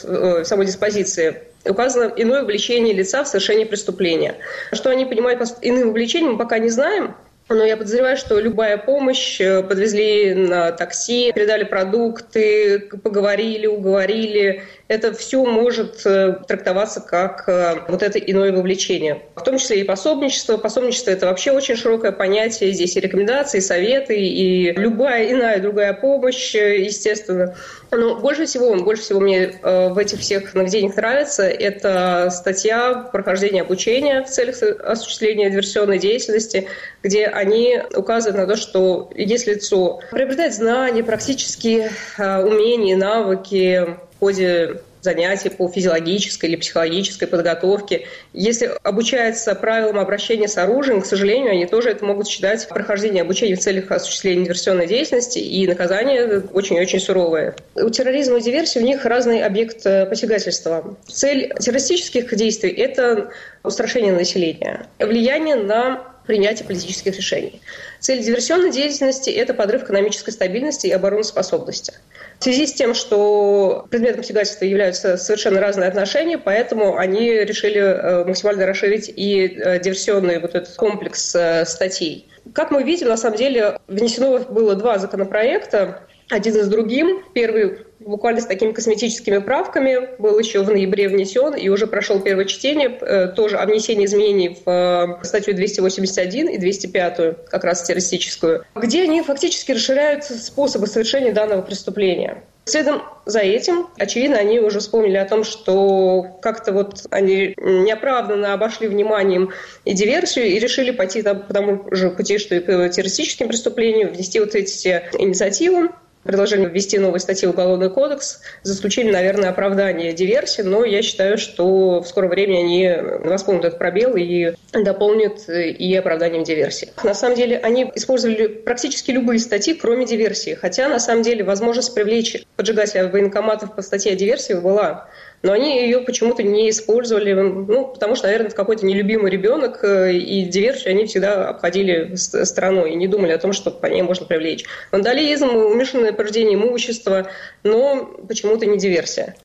R: в самой диспозиции. Указано иное вовлечение лица в совершение преступления. Что они понимают под иным вовлечением, мы пока не знаем. Но я подозреваю, что любая помощь, подвезли на такси, передали продукты, поговорили, уговорили, это все может трактоваться как вот это иное вовлечение. В том числе и пособничество. Пособничество – это вообще очень широкое понятие. Здесь и рекомендации, и советы, и любая иная другая помощь, естественно. Но больше всего, больше всего мне в этих всех наведениях нравится, это статья «Прохождение обучения в целях осуществления диверсионной деятельности», где они указывают на то, что если лицо приобретает знания, практические умения, навыки в ходе занятий по физиологической или психологической подготовке. Если обучается правилам обращения с оружием, к сожалению, они тоже это могут считать прохождение обучения в целях осуществления диверсионной деятельности, и наказание очень-очень суровое. У терроризма и диверсии у них разный объект посягательства. Цель террористических действий – это устрашение населения, влияние на принятие политических решений. Цель диверсионной деятельности – это подрыв экономической стабильности и обороноспособности. В связи с тем, что предметом посягательства являются совершенно разные отношения, поэтому они решили максимально расширить и диверсионный вот этот комплекс статей. Как мы видим, на самом деле внесено было два законопроекта, один за другим. Первый буквально с такими косметическими правками был еще в ноябре внесен и уже прошел первое чтение, тоже о внесении изменений в статью двести восемьдесят один и двести пять, как раз террористическую, где они фактически расширяют способы совершения данного преступления. Следом за этим, очевидно, они уже вспомнили о том, что как-то вот они неоправданно обошли вниманием и диверсию и решили пойти по тому же пути, что и к террористическим преступлениям, внести вот эти все инициативы. Предложение ввести новые статьи в Уголовный кодекс за исключением, наверное, оправдания диверсии, но я считаю, что в скором времени они восполнят этот пробел и дополнят и оправданием диверсии. На самом деле они использовали практически любые статьи, кроме диверсии, хотя на самом деле возможность привлечь поджигателя военкоматов по статье о диверсии была. Но они ее почему-то не использовали, ну, потому что, наверное, это какой-то нелюбимый ребенок, и диверсию они всегда обходили стороной и не думали о том, что по ней можно привлечь. Вандализм, умышленное повреждение имущества, но почему-то не диверсия.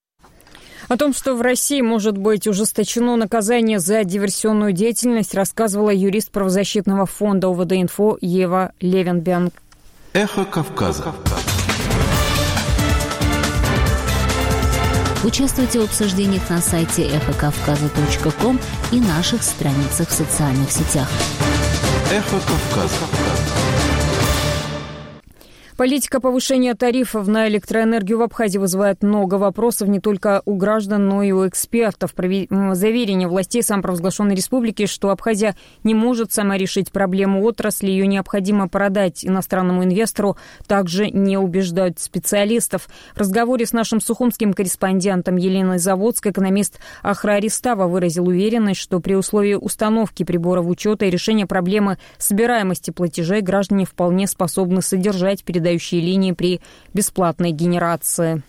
A: О том, что в России может быть ужесточено наказание за диверсионную деятельность, рассказывала юрист правозащитного фонда ОВД-Инфо Ева Левенбянк.
S: Эхо Кавказа.
T: Участвуйте в обсуждениях на сайте эхо кавказа точка ком и наших страницах в социальных сетях.
S: Эхо Кавказа.
A: Политика повышения тарифов на электроэнергию в Абхазии вызывает много вопросов не только у граждан, но и у экспертов. Заверение властей самопровозглашенной республики, что Абхазия не может сама решить проблему отрасли, ее необходимо продать иностранному инвестору, также не убеждают специалистов. В разговоре с нашим сухумским корреспондентом Еленой Заводской экономист Ахра Ристава выразил уверенность, что при условии установки приборов учета и решения проблемы собираемости платежей граждане вполне способны содержать передачу линии при бесплатной генерации.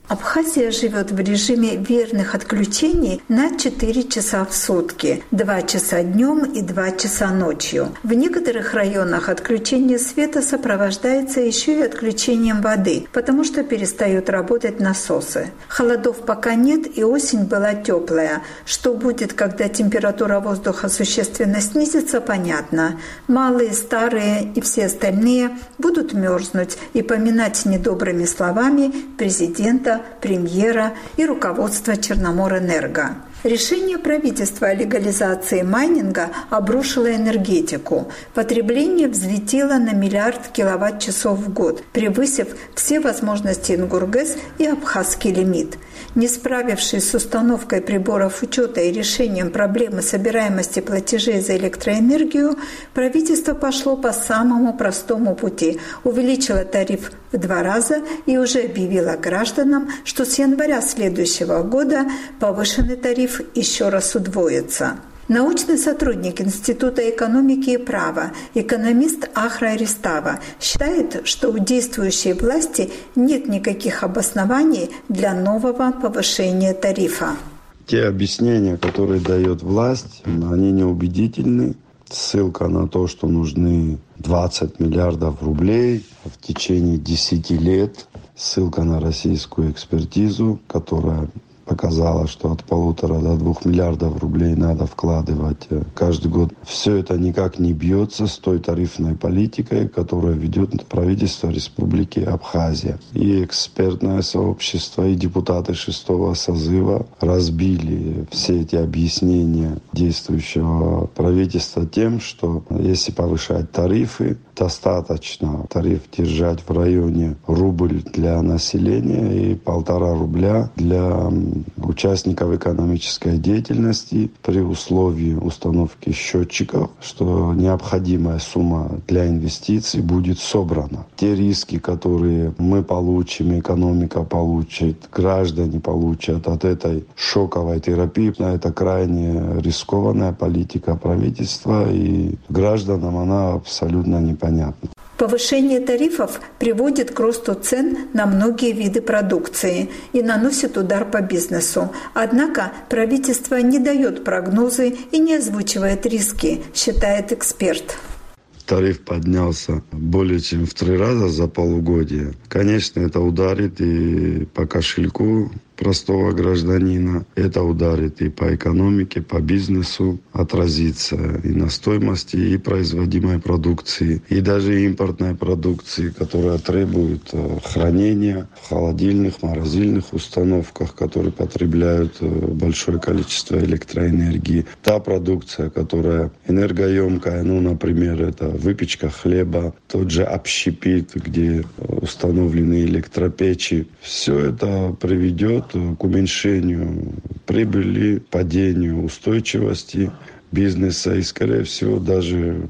U: Абхазия живет в режиме верных отключений на четыре часа в сутки, два часа днем и два часа ночью. В некоторых районах отключение света сопровождается еще и отключением воды, потому что перестают работать насосы. Холодов пока нет, и осень была теплая. Что будет, когда температура воздуха существенно снизится, понятно. Малые, старые и все остальные будут мерзнуть и поминать недобрыми словами президента, премьера и руководство Черноморэнерго. Решение правительства о легализации майнинга обрушило энергетику. Потребление взлетело на миллиард киловатт-часов в год, превысив все возможности Ингургэс и абхазский лимит. Не справившись с установкой приборов учета и решением проблемы собираемости платежей за электроэнергию, правительство пошло по самому простому пути – увеличило тариф в два раза и уже объявило гражданам, что с января следующего года повышенный тариф еще раз удвоится. Научный сотрудник Института экономики и права, экономист Ахра Аристава, считает, что у действующей власти нет никаких обоснований для нового повышения тарифа.
V: Те объяснения, которые дает власть, они неубедительны. Ссылка на то, что нужны двадцать миллиардов рублей в течение десяти лет. Ссылка на российскую экспертизу, которая показала, что от полутора до двух миллиардов рублей надо вкладывать каждый год. Все это никак не бьется с той тарифной политикой, которую ведет правительство Республики Абхазия. И экспертное сообщество, и депутаты шестого созыва разбили все эти объяснения действующего правительства тем, что если повышать тарифы, достаточно тариф держать в районе рубль для населения и полтора рубля для участников экономической деятельности при условии установки счетчиков, что необходимая сумма для инвестиций будет собрана. Те риски, которые мы получим, экономика получит, граждане получат от этой шоковой терапии, это крайне рискованная политика правительства, и гражданам она абсолютно непонятна.
U: Повышение тарифов приводит к росту цен на многие виды продукции и наносит удар по бизнесу. Однако правительство не дает прогнозы и не озвучивает риски, считает эксперт.
V: Тариф поднялся более чем в три раза за полугодие. Конечно, это ударит и по кошельку простого гражданина. Это ударит и по экономике, по бизнесу, отразится и на стоимости и производимой продукции, и даже импортной продукции, которая требует хранения в холодильных, морозильных установках, которые потребляют большое количество электроэнергии. Та продукция, которая энергоемкая, ну, например, это выпечка хлеба, тот же общепит, где установлены электропечи. Все это приведет к уменьшению прибыли, падению устойчивости бизнеса, и, скорее всего, даже,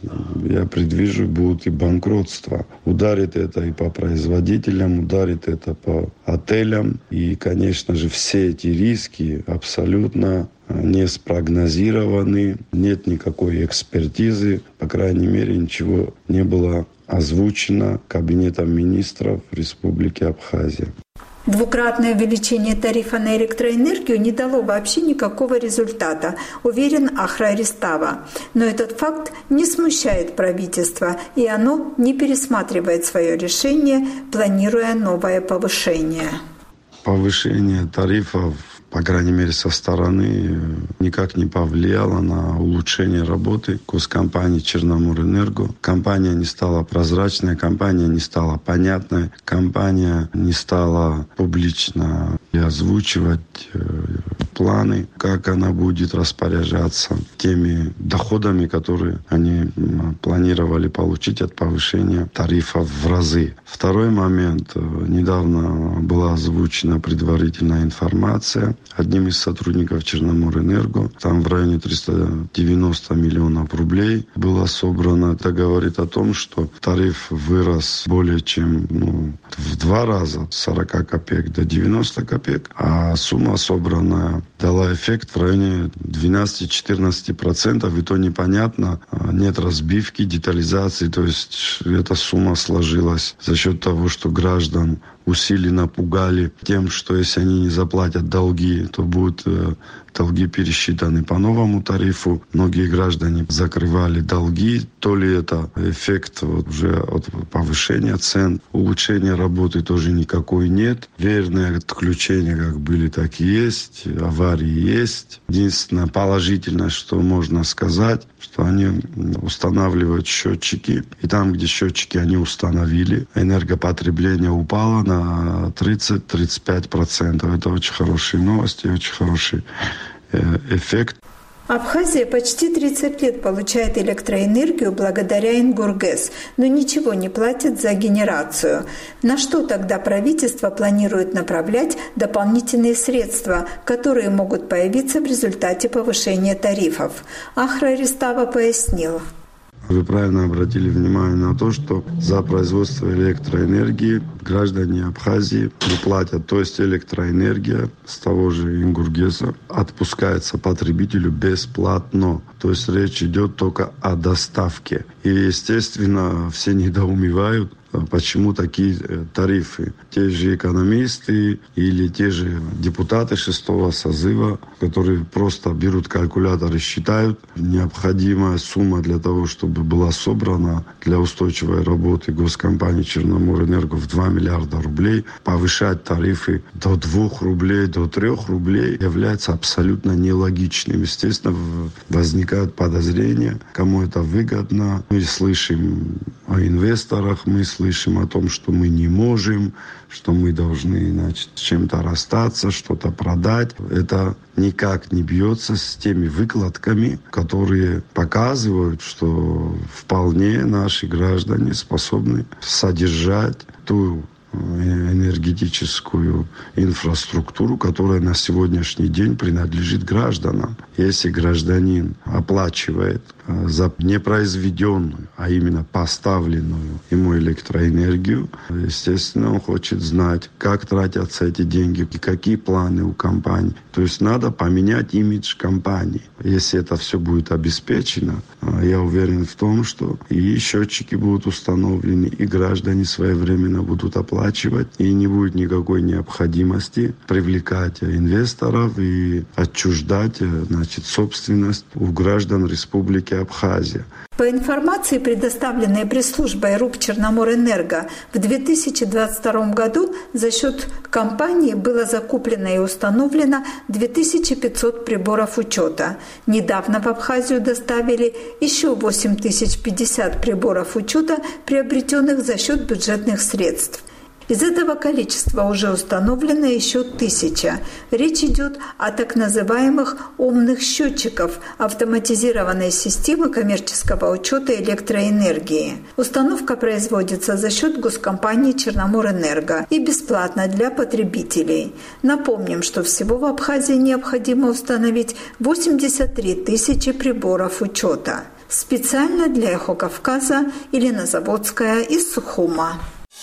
V: я предвижу, будут и банкротства. Ударит это и по производителям, ударит это по отелям. И, конечно же, все эти риски абсолютно не спрогнозированы, нет никакой экспертизы, по крайней мере, ничего не было озвучено Кабинетом министров Республики Абхазия.
U: Двукратное увеличение тарифа на электроэнергию не дало вообще никакого результата, уверен Ахра Аристава. Но этот факт не смущает правительство, и оно не пересматривает свое решение, планируя новое повышение.
V: Повышение тарифов, по крайней мере, со стороны, никак не повлияло на улучшение работы госкомпании Черноморэнерго. Компания не стала прозрачной, компания не стала понятной, компания не стала публично озвучивать планы, как она будет распоряжаться теми доходами, которые они планировали получить от повышения тарифов в разы. Второй момент. Недавно была озвучена предварительная информация одним из сотрудников Черноморэнерго. Там в районе триста девяносто миллионов рублей было собрано. Это говорит о том, что тариф вырос более чем ну, в два раза, с сорока копеек до девяноста копеек, а сумма собранная дала эффект в районе двенадцать-четырнадцать процентов, и то непонятно, нет разбивки, детализации, то есть эта сумма сложилась за счет того, что граждан усиленно пугали тем, что если они не заплатят долги, то будут э, долги пересчитаны по новому тарифу. Многие граждане закрывали долги. То ли это эффект вот, уже от повышения цен, улучшения работы тоже никакой нет. Верные отключения как были, так и есть. Аварии есть. Единственное положительное, что можно сказать, что они устанавливают счетчики. И там, где счетчики они установили, энергопотребление упало на тридцать-тридцать пять процентов. Это очень хорошие новости, очень хороший э, эффект.
U: Абхазия почти тридцать лет получает электроэнергию благодаря Ингургэс, но ничего не платит за генерацию. На что тогда правительство планирует направлять дополнительные средства, которые могут появиться в результате повышения тарифов? Ахра Ристава пояснила.
V: Вы правильно обратили внимание на то, что за производство электроэнергии граждане Абхазии не платят. То есть электроэнергия с того же Ингургэса отпускается потребителю бесплатно. То есть речь идет только о доставке. И, естественно, все недоумевают, почему такие тарифы. Те же экономисты или те же депутаты шестого созыва, которые просто берут калькулятор и считают необходимая сумма для того, чтобы была собрана для устойчивой работы госкомпании Черноморэнерго в два миллиарда рублей. Повышать тарифы до двух рублей, до трех рублей является абсолютно нелогичным. Естественно, возникают подозрения, кому это выгодно. Мы слышим о инвесторах, мы слышим о том, что мы не можем, что мы должны, значит, с чем-то расстаться, что-то продать. Это никак не бьется с теми выкладками, которые показывают, что вполне наши граждане способны содержать ту энергетическую инфраструктуру, которая на сегодняшний день принадлежит гражданам. Если гражданин оплачивает за непроизведенную, а именно поставленную ему электроэнергию, естественно, он хочет знать, как тратятся эти деньги и какие планы у компании. То есть надо поменять имидж компании. Если это все будет обеспечено, я уверен в том, что и счетчики будут установлены, и граждане своевременно будут оплачивать, и не будет никакой необходимости привлекать инвесторов и отчуждать, значит, собственность у граждан Республики Абхазия.
U: По информации, предоставленной пресс-службой РУП «Черноморэнерго», в две тысячи двадцать втором году за счет компании было закуплено и установлено две тысячи пятьсот приборов учета. Недавно в Абхазию доставили еще восемь тысяч пятьдесят приборов учета, приобретенных за счет бюджетных средств. Из этого количества уже установлено еще тысяча. Речь идет о так называемых умных счетчиков автоматизированной системы коммерческого учета электроэнергии. Установка производится за счет госкомпании Черноморэнерго и бесплатно для потребителей. Напомним, что всего в Абхазии необходимо установить восемьдесят три тысячи приборов учета. Специально для «Эхо Кавказа» Елена Заводская из Сухума.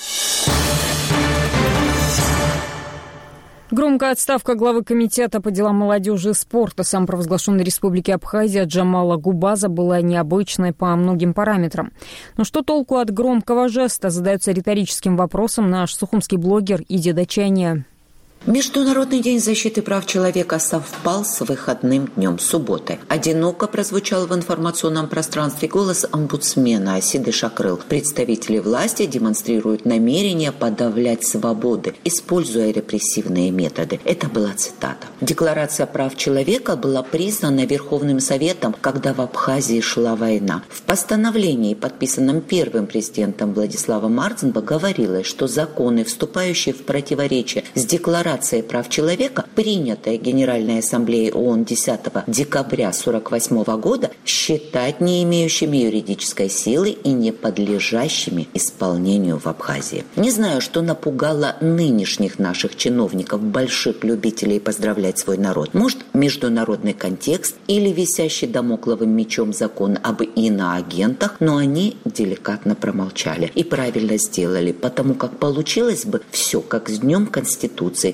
A: Громкая отставка главы комитета по делам молодежи и спорта самопровозглашенной Республики Абхазия Джамала Губаза была необычной по многим параметрам. Но что толку от громкого жеста, задается риторическим вопросом наш сухумский блогер Иди Дачания.
F: Международный день защиты прав человека совпал с выходным днем субботы. Одиноко прозвучал в информационном пространстве голос омбудсмена Асиды Шакрыл. Представители власти демонстрируют намерение подавлять свободы, используя репрессивные методы. Это была цитата. Декларация прав человека была признана Верховным Советом, когда в Абхазии шла война. В постановлении, подписанном первым президентом Владиславом Мартинбо, говорилось, что законы, вступающие в противоречие с декларацией прав человека, принятая Генеральной Ассамблеей ООН десятого декабря сорок восьмого года, считать не имеющими юридической силы и не подлежащими исполнению в Абхазии. Не знаю, что напугало нынешних наших чиновников, больших любителей поздравлять свой народ. Может, международный контекст или висящий дамокловым мечом закон об иноагентах, но они деликатно промолчали. И правильно сделали, потому как получилось бы все, как с Днем Конституции,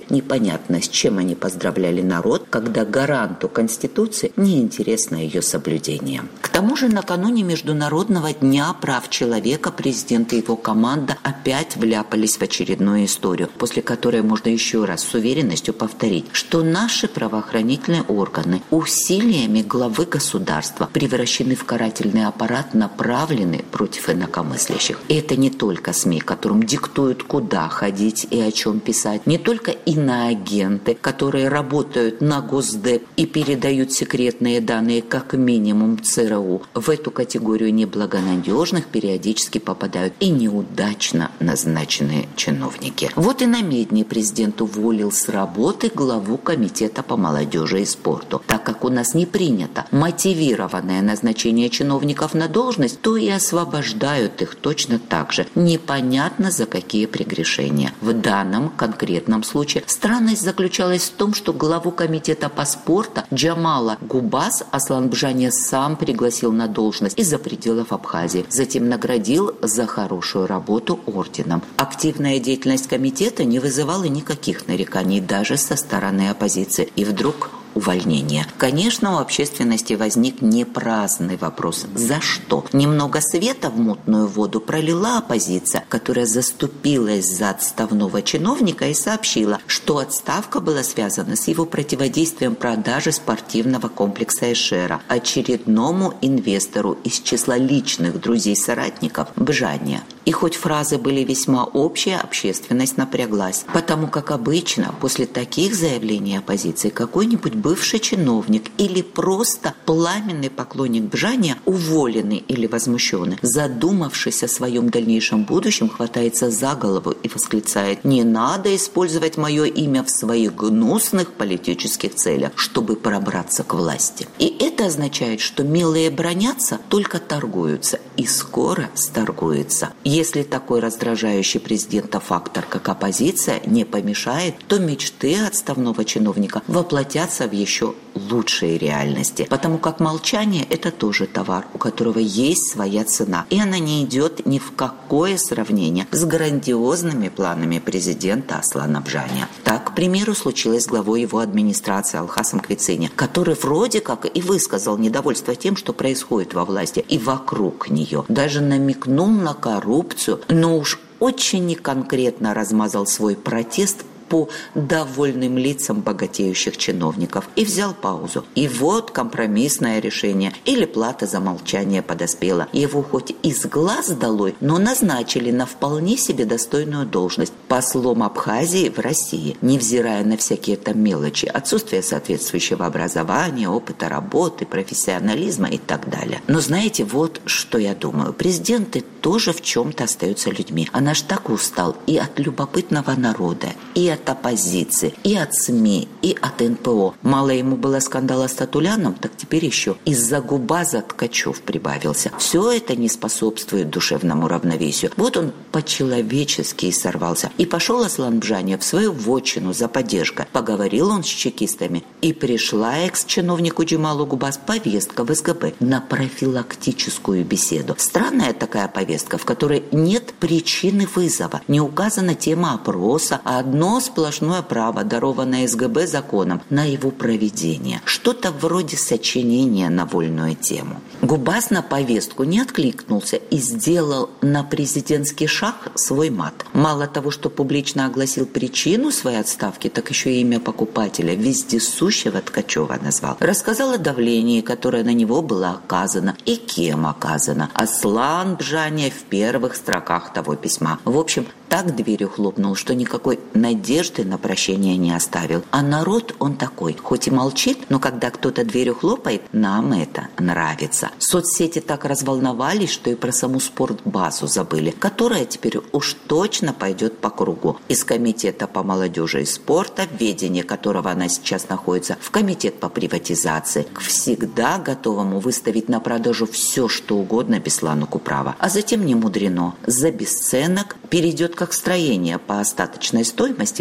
F: непонятно, с чем они поздравляли народ, когда гаранту Конституции неинтересно ее соблюдение. К тому же накануне Международного дня прав человека президент и его команда опять вляпались в очередную историю, после которой можно еще раз с уверенностью повторить, что наши правоохранительные органы усилиями главы государства превращены в карательный аппарат, направленный против инакомыслящих. И это не только СМИ, которым диктуют, куда ходить и о чем писать, не только иноагенты, которые работают на Госдеп и передают секретные данные как минимум ЦРУ. В эту категорию неблагонадежных периодически попадают и неудачно назначенные чиновники. Вот и на Медне президент уволил с работы главу комитета по молодежи и спорту. Так как у нас не принято мотивированное назначение чиновников на должность, то и освобождают их точно так же. Непонятно за какие прегрешения. В данном конкретном случае странность заключалась в том, что главу комитета по спорту Джамала Губас Аслан Бжания сам пригласил на должность из-за пределов Абхазии. Затем наградил за хорошую работу орденом. Активная деятельность комитета не вызывала никаких нареканий даже со стороны оппозиции. И вдруг увольнения. Конечно, у общественности возник непраздный вопрос. За что? Немного света в мутную воду пролила оппозиция, которая заступилась за отставного чиновника и сообщила, что отставка была связана с его противодействием продаже спортивного комплекса Эшера очередному инвестору из числа личных друзей-соратников Бжания. И хоть фразы были весьма общие, общественность напряглась. Потому как обычно после таких заявлений оппозиции какой-нибудь бывший чиновник или просто пламенный поклонник Бжания, уволенный или возмущенный, задумавшись о своем дальнейшем будущем, хватается за голову и восклицает: «Не надо использовать мое имя в своих гнусных политических целях, чтобы пробраться к власти». И это означает, что милые бронятся, только торгуются, и скоро сторгуются. Если такой раздражающий президента фактор, как оппозиция, не помешает, то мечты отставного чиновника воплотятся в еще лучшие реальности. Потому как молчание – это тоже товар, у которого есть своя цена. И она не идет ни в какое сравнение с грандиозными планами президента Аслана Бжания. Так, к примеру, случилось с главой его администрации Алхасом Квицини, который вроде как и высказал недовольство тем, что происходит во власти и вокруг нее. Даже намекнул на коррупцию, но уж очень неконкретно размазал свой протест по довольным лицам богатеющих чиновников и взял паузу. И вот компромиссное решение или плата за молчание подоспела. Его хоть из глаз долой, но назначили на вполне себе достойную должность послом Абхазии в России, невзирая на всякие там мелочи, отсутствие соответствующего образования, опыта работы, профессионализма и так далее. Но знаете, вот что я думаю. Президенты тоже в чем-то остаются людьми. А наш так устал и от любопытного народа, и от от оппозиции, и от СМИ, и от эн пэ о. Мало ему было скандала с Татуляном, так теперь еще из-за Губаза Ткачев прибавился. Все это не способствует душевному равновесию. Вот он по-человечески и сорвался. И пошел Аслан Бжания в свою вотчину за поддержкой. Поговорил он с чекистами, и пришла экс-чиновнику Джамалу Губаз повестка в эс гэ бэ на профилактическую беседу. Странная такая повестка, в которой нет причины вызова, не указана тема опроса, а одно сплошное право, дарованное эс гэ бэ законом, на его проведение. Что-то вроде сочинения на вольную тему. Губаз на повестку не откликнулся и сделал на президентский шаг свой мат. Мало того, что публично огласил причину своей отставки, так еще и имя покупателя, вездесущего Ткачева, назвал. Рассказал о давлении, которое на него было оказано и кем оказано. Аслан Бжания в первых строках того письма. В общем, так дверью хлопнул, что никакой надежды на прощение не оставил. А народ он такой, хоть и молчит, но когда кто-то дверью хлопает, нам это нравится. Соцсети так разволновались, что и про саму спортбазу забыли, которая теперь уж точно пойдет по кругу. Из комитета по молодежи и спорта, в ведении которого она сейчас находится, в комитет по приватизации, к всегда готовому выставить на продажу все, что угодно Беслану Куправа. А затем не мудрено. За бесценок перейдет как строение по остаточной стоимости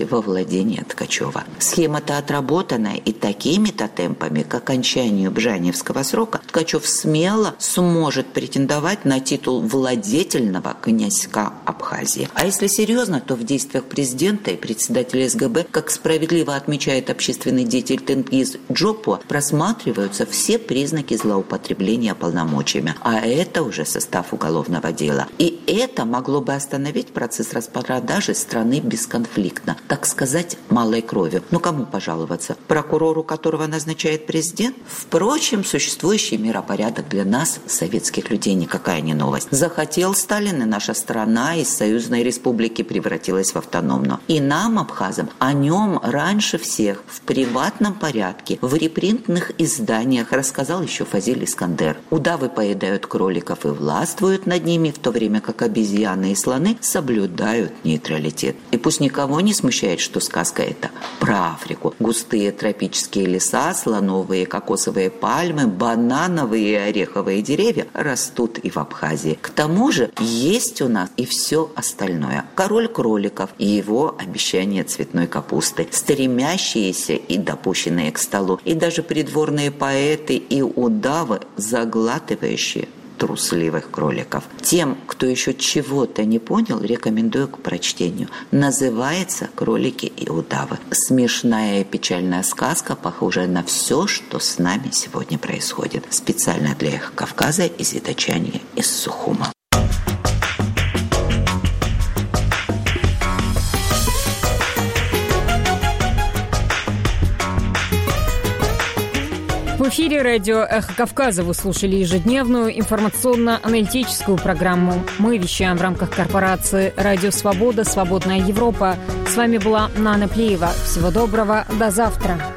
F: во владение Ткачева. Схема-то отработанная, и такими-то темпами к окончанию Бжаневского срока Ткачев смело сможет претендовать на титул владетельного князька Абхазии. А если серьезно, то в действиях президента и председателя СГБ, как справедливо отмечает общественный деятель Тенгиз Джопуа, просматриваются все признаки злоупотребления полномочиями. А это уже состав уголовного дела. И это могло бы остановить процесс распродажи страны бесконфликтно, так сказать, малой кровью. Ну, кому пожаловаться? Прокурору, которого назначает президент? Впрочем, существующий миропорядок для нас, советских людей, никакая не новость. Захотел Сталин, и наша страна из союзной республики превратилась в автономную. И нам, абхазам, о нем раньше всех в приватном порядке, в репринтных изданиях рассказал еще Фазиль Искандер. Удавы поедают кроликов и властвуют над ними, в то время как обезьяны и слоны соблюдают нейтралитет. И пусть никого не смущает, что сказка эта про Африку. Густые тропические леса, слоновые кокосовые пальмы, банановые и ореховые деревья растут и в Абхазии. К тому же есть у нас и все остальное. Король кроликов и его обещание цветной капусты, стремящиеся и допущенные к столу, и даже придворные поэты и удавы, заглатывающие трусливых кроликов. Тем, кто еще чего-то не понял, рекомендую к прочтению. Называется «Кролики и удавы». Смешная и печальная сказка, похожая на все, что с нами сегодня происходит. Специально для Эхо Кавказа из Итачани, из Сухума.
A: В эфире радио «Эхо Кавказа» вы слушали ежедневную информационно-аналитическую программу. Мы вещаем в рамках корпорации «Радио Свобода. Свободная Европа». С вами была Нана Плиева. Всего доброго. До завтра.